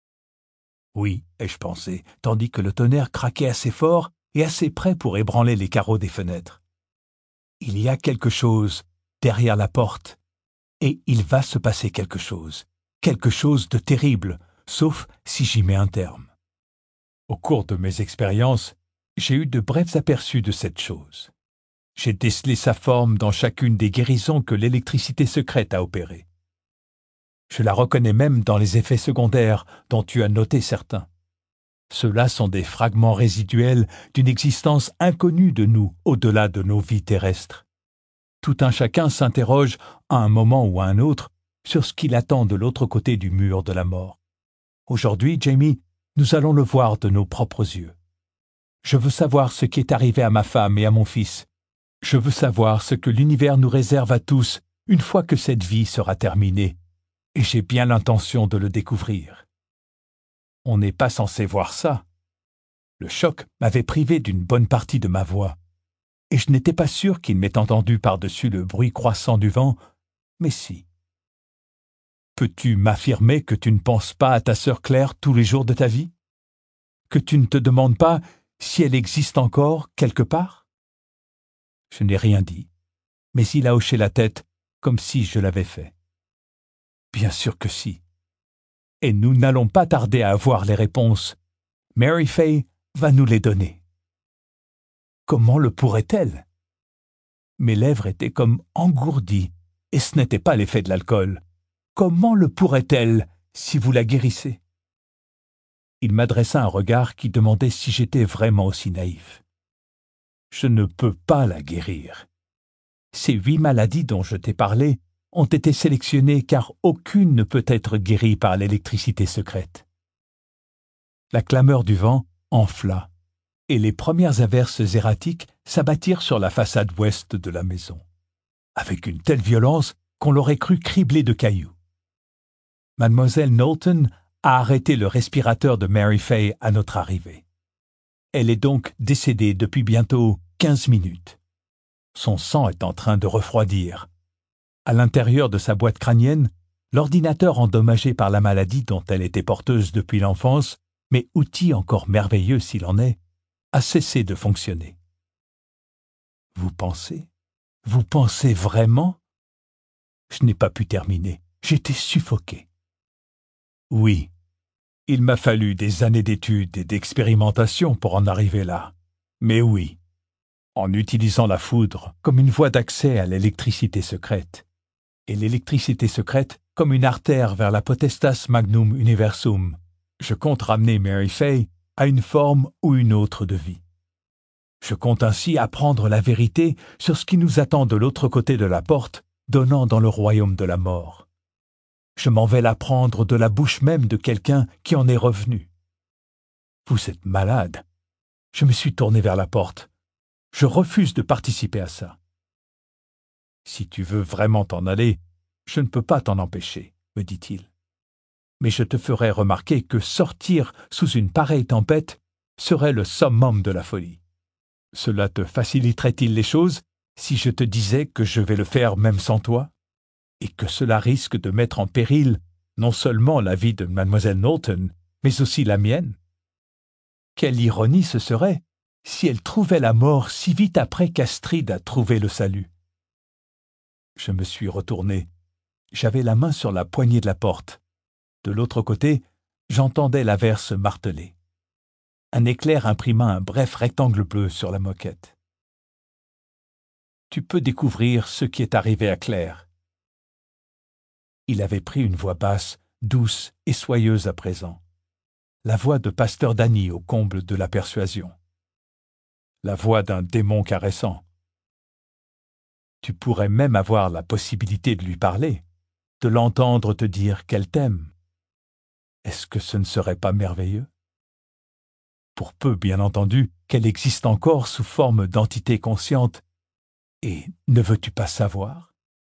Speaker 1: Oui, ai-je pensé, tandis que le tonnerre craquait assez fort et assez près pour ébranler les carreaux des fenêtres. Il y a quelque chose derrière la porte, et il va se passer quelque chose de terrible, sauf si j'y mets un terme. Au cours de mes expériences, j'ai eu de brefs aperçus de cette chose. J'ai décelé sa forme dans chacune des guérisons que l'électricité secrète a opérées. Je la reconnais même dans les effets secondaires dont tu as noté certains. Ceux-là sont des fragments résiduels d'une existence inconnue de nous au-delà de nos vies terrestres. Tout un chacun s'interroge à un moment ou à un autre sur ce qu'il attend de l'autre côté du mur de la mort. Aujourd'hui, Jamie, nous allons le voir de nos propres yeux. Je veux savoir ce qui est arrivé à ma femme et à mon fils, Je veux savoir ce que l'univers nous réserve à tous une fois que cette vie sera terminée, et j'ai bien l'intention de le découvrir. On n'est pas censé voir ça. Le choc m'avait privé d'une bonne partie de ma voix, et je n'étais pas sûr qu'il m'ait entendu par-dessus le bruit croissant du vent, mais si. Peux-tu m'affirmer que tu ne penses pas à ta sœur Claire tous les jours de ta vie? Que tu ne te demandes pas si elle existe encore quelque part? Je n'ai rien dit, mais il a hoché la tête comme si je l'avais fait. Bien sûr que si. Et nous n'allons pas tarder à avoir les réponses. Mary Fay va nous les donner. Comment le pourrait-elle? Mes lèvres étaient comme engourdies, et ce n'était pas l'effet de l'alcool. Comment le pourrait-elle si vous la guérissez? Il m'adressa un regard qui demandait si j'étais vraiment aussi naïf. Je ne peux pas la guérir. Ces 8 maladies dont je t'ai parlé ont été sélectionnées car aucune ne peut être guérie par l'électricité secrète. La clameur du vent enfla, et les premières averses erratiques s'abattirent sur la façade ouest de la maison, avec une telle violence qu'on l'aurait cru criblée de cailloux. Mademoiselle Knowlton a arrêté le respirateur de Mary Fay à notre arrivée. Elle est donc décédée depuis bientôt 15 minutes. Son sang est en train de refroidir. À l'intérieur de sa boîte crânienne, l'ordinateur endommagé par la maladie dont elle était porteuse depuis l'enfance, mais outil encore merveilleux s'il en est, a cessé de fonctionner. Vous pensez vraiment? Je n'ai pas pu terminer. J'étais suffoqué. Oui, il m'a fallu des années d'études et d'expérimentation pour en arriver là. Mais oui, en utilisant la foudre comme une voie d'accès à l'électricité secrète, et l'électricité secrète comme une artère vers la potestas magnum universum, je compte ramener Mary Fay à une forme ou une autre de vie. Je compte ainsi apprendre la vérité sur ce qui nous attend de l'autre côté de la porte donnant dans le royaume de la mort. Je m'en vais l'apprendre de la bouche même de quelqu'un qui en est revenu. Vous êtes malade. Je me suis tourné vers la porte. Je refuse de participer à ça. Si tu veux vraiment t'en aller, je ne peux pas t'en empêcher, me dit-il. Mais je te ferai remarquer que sortir sous une pareille tempête serait le summum de la folie. Cela te faciliterait-il les choses si je te disais que je vais le faire même sans toi, et que cela risque de mettre en péril non seulement la vie de Mademoiselle Knowlton, mais aussi la mienne? Quelle ironie ce serait si elle trouvait la mort si vite après qu'Astrid a trouvé le salut. Je me suis retourné. J'avais la main sur la poignée de la porte. De l'autre côté, j'entendais l'averse marteler. Un éclair imprima un bref rectangle bleu sur la moquette. Tu peux découvrir ce qui est arrivé à Claire. Il avait pris une voix basse, douce et soyeuse à présent. La voix de pasteur Danny au comble de la persuasion. La voix d'un démon caressant. Tu pourrais même avoir la possibilité de lui parler, de l'entendre te dire qu'elle t'aime. Est-ce que ce ne serait pas merveilleux? Pour peu, bien entendu, qu'elle existe encore sous forme d'entité consciente. Et ne veux-tu pas savoir?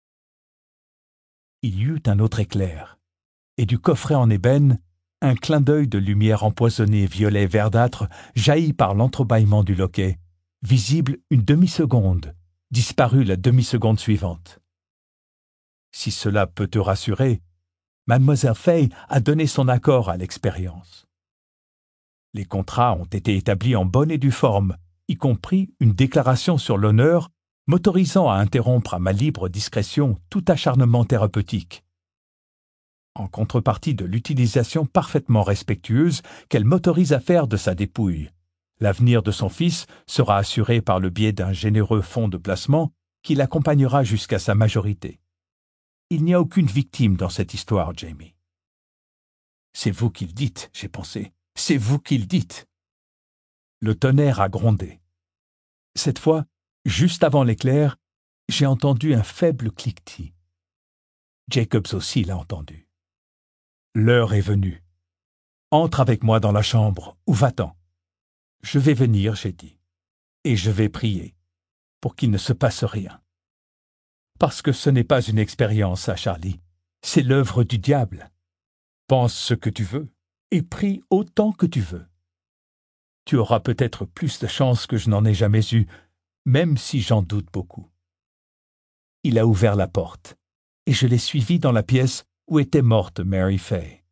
Speaker 1: Il y eut un autre éclair, et du coffret en ébène, un clin d'œil de lumière empoisonnée violet verdâtre jaillit par l'entrebâillement du loquet, visible une demi-seconde, disparut la demi-seconde suivante. Si cela peut te rassurer, Mademoiselle Fay a donné son accord à l'expérience. Les contrats ont été établis en bonne et due forme, y compris une déclaration sur l'honneur m'autorisant à interrompre à ma libre discrétion tout acharnement thérapeutique. En contrepartie de l'utilisation parfaitement respectueuse qu'elle m'autorise à faire de sa dépouille, l'avenir de son fils sera assuré par le biais d'un généreux fonds de placement qui l'accompagnera jusqu'à sa majorité. Il n'y a aucune victime dans cette histoire, Jamie. C'est vous qui le dites, j'ai pensé. C'est vous qui le dites. Le tonnerre a grondé. Cette fois, juste avant l'éclair, j'ai entendu un faible cliquetis. Jacobs aussi l'a entendu. L'heure est venue. Entre avec moi dans la chambre, ou va-t'en. Je vais venir, j'ai dit, et je vais prier. pour qu'il ne se passe rien. Parce que ce n'est pas une expérience, Charlie, c'est l'œuvre du diable. Pense ce que tu veux et prie autant que tu veux. Tu auras peut-être plus de chance que je n'en ai jamais eu, même si j'en doute beaucoup. » Il a ouvert la porte, et je l'ai suivi dans la pièce où était morte Mary Fay.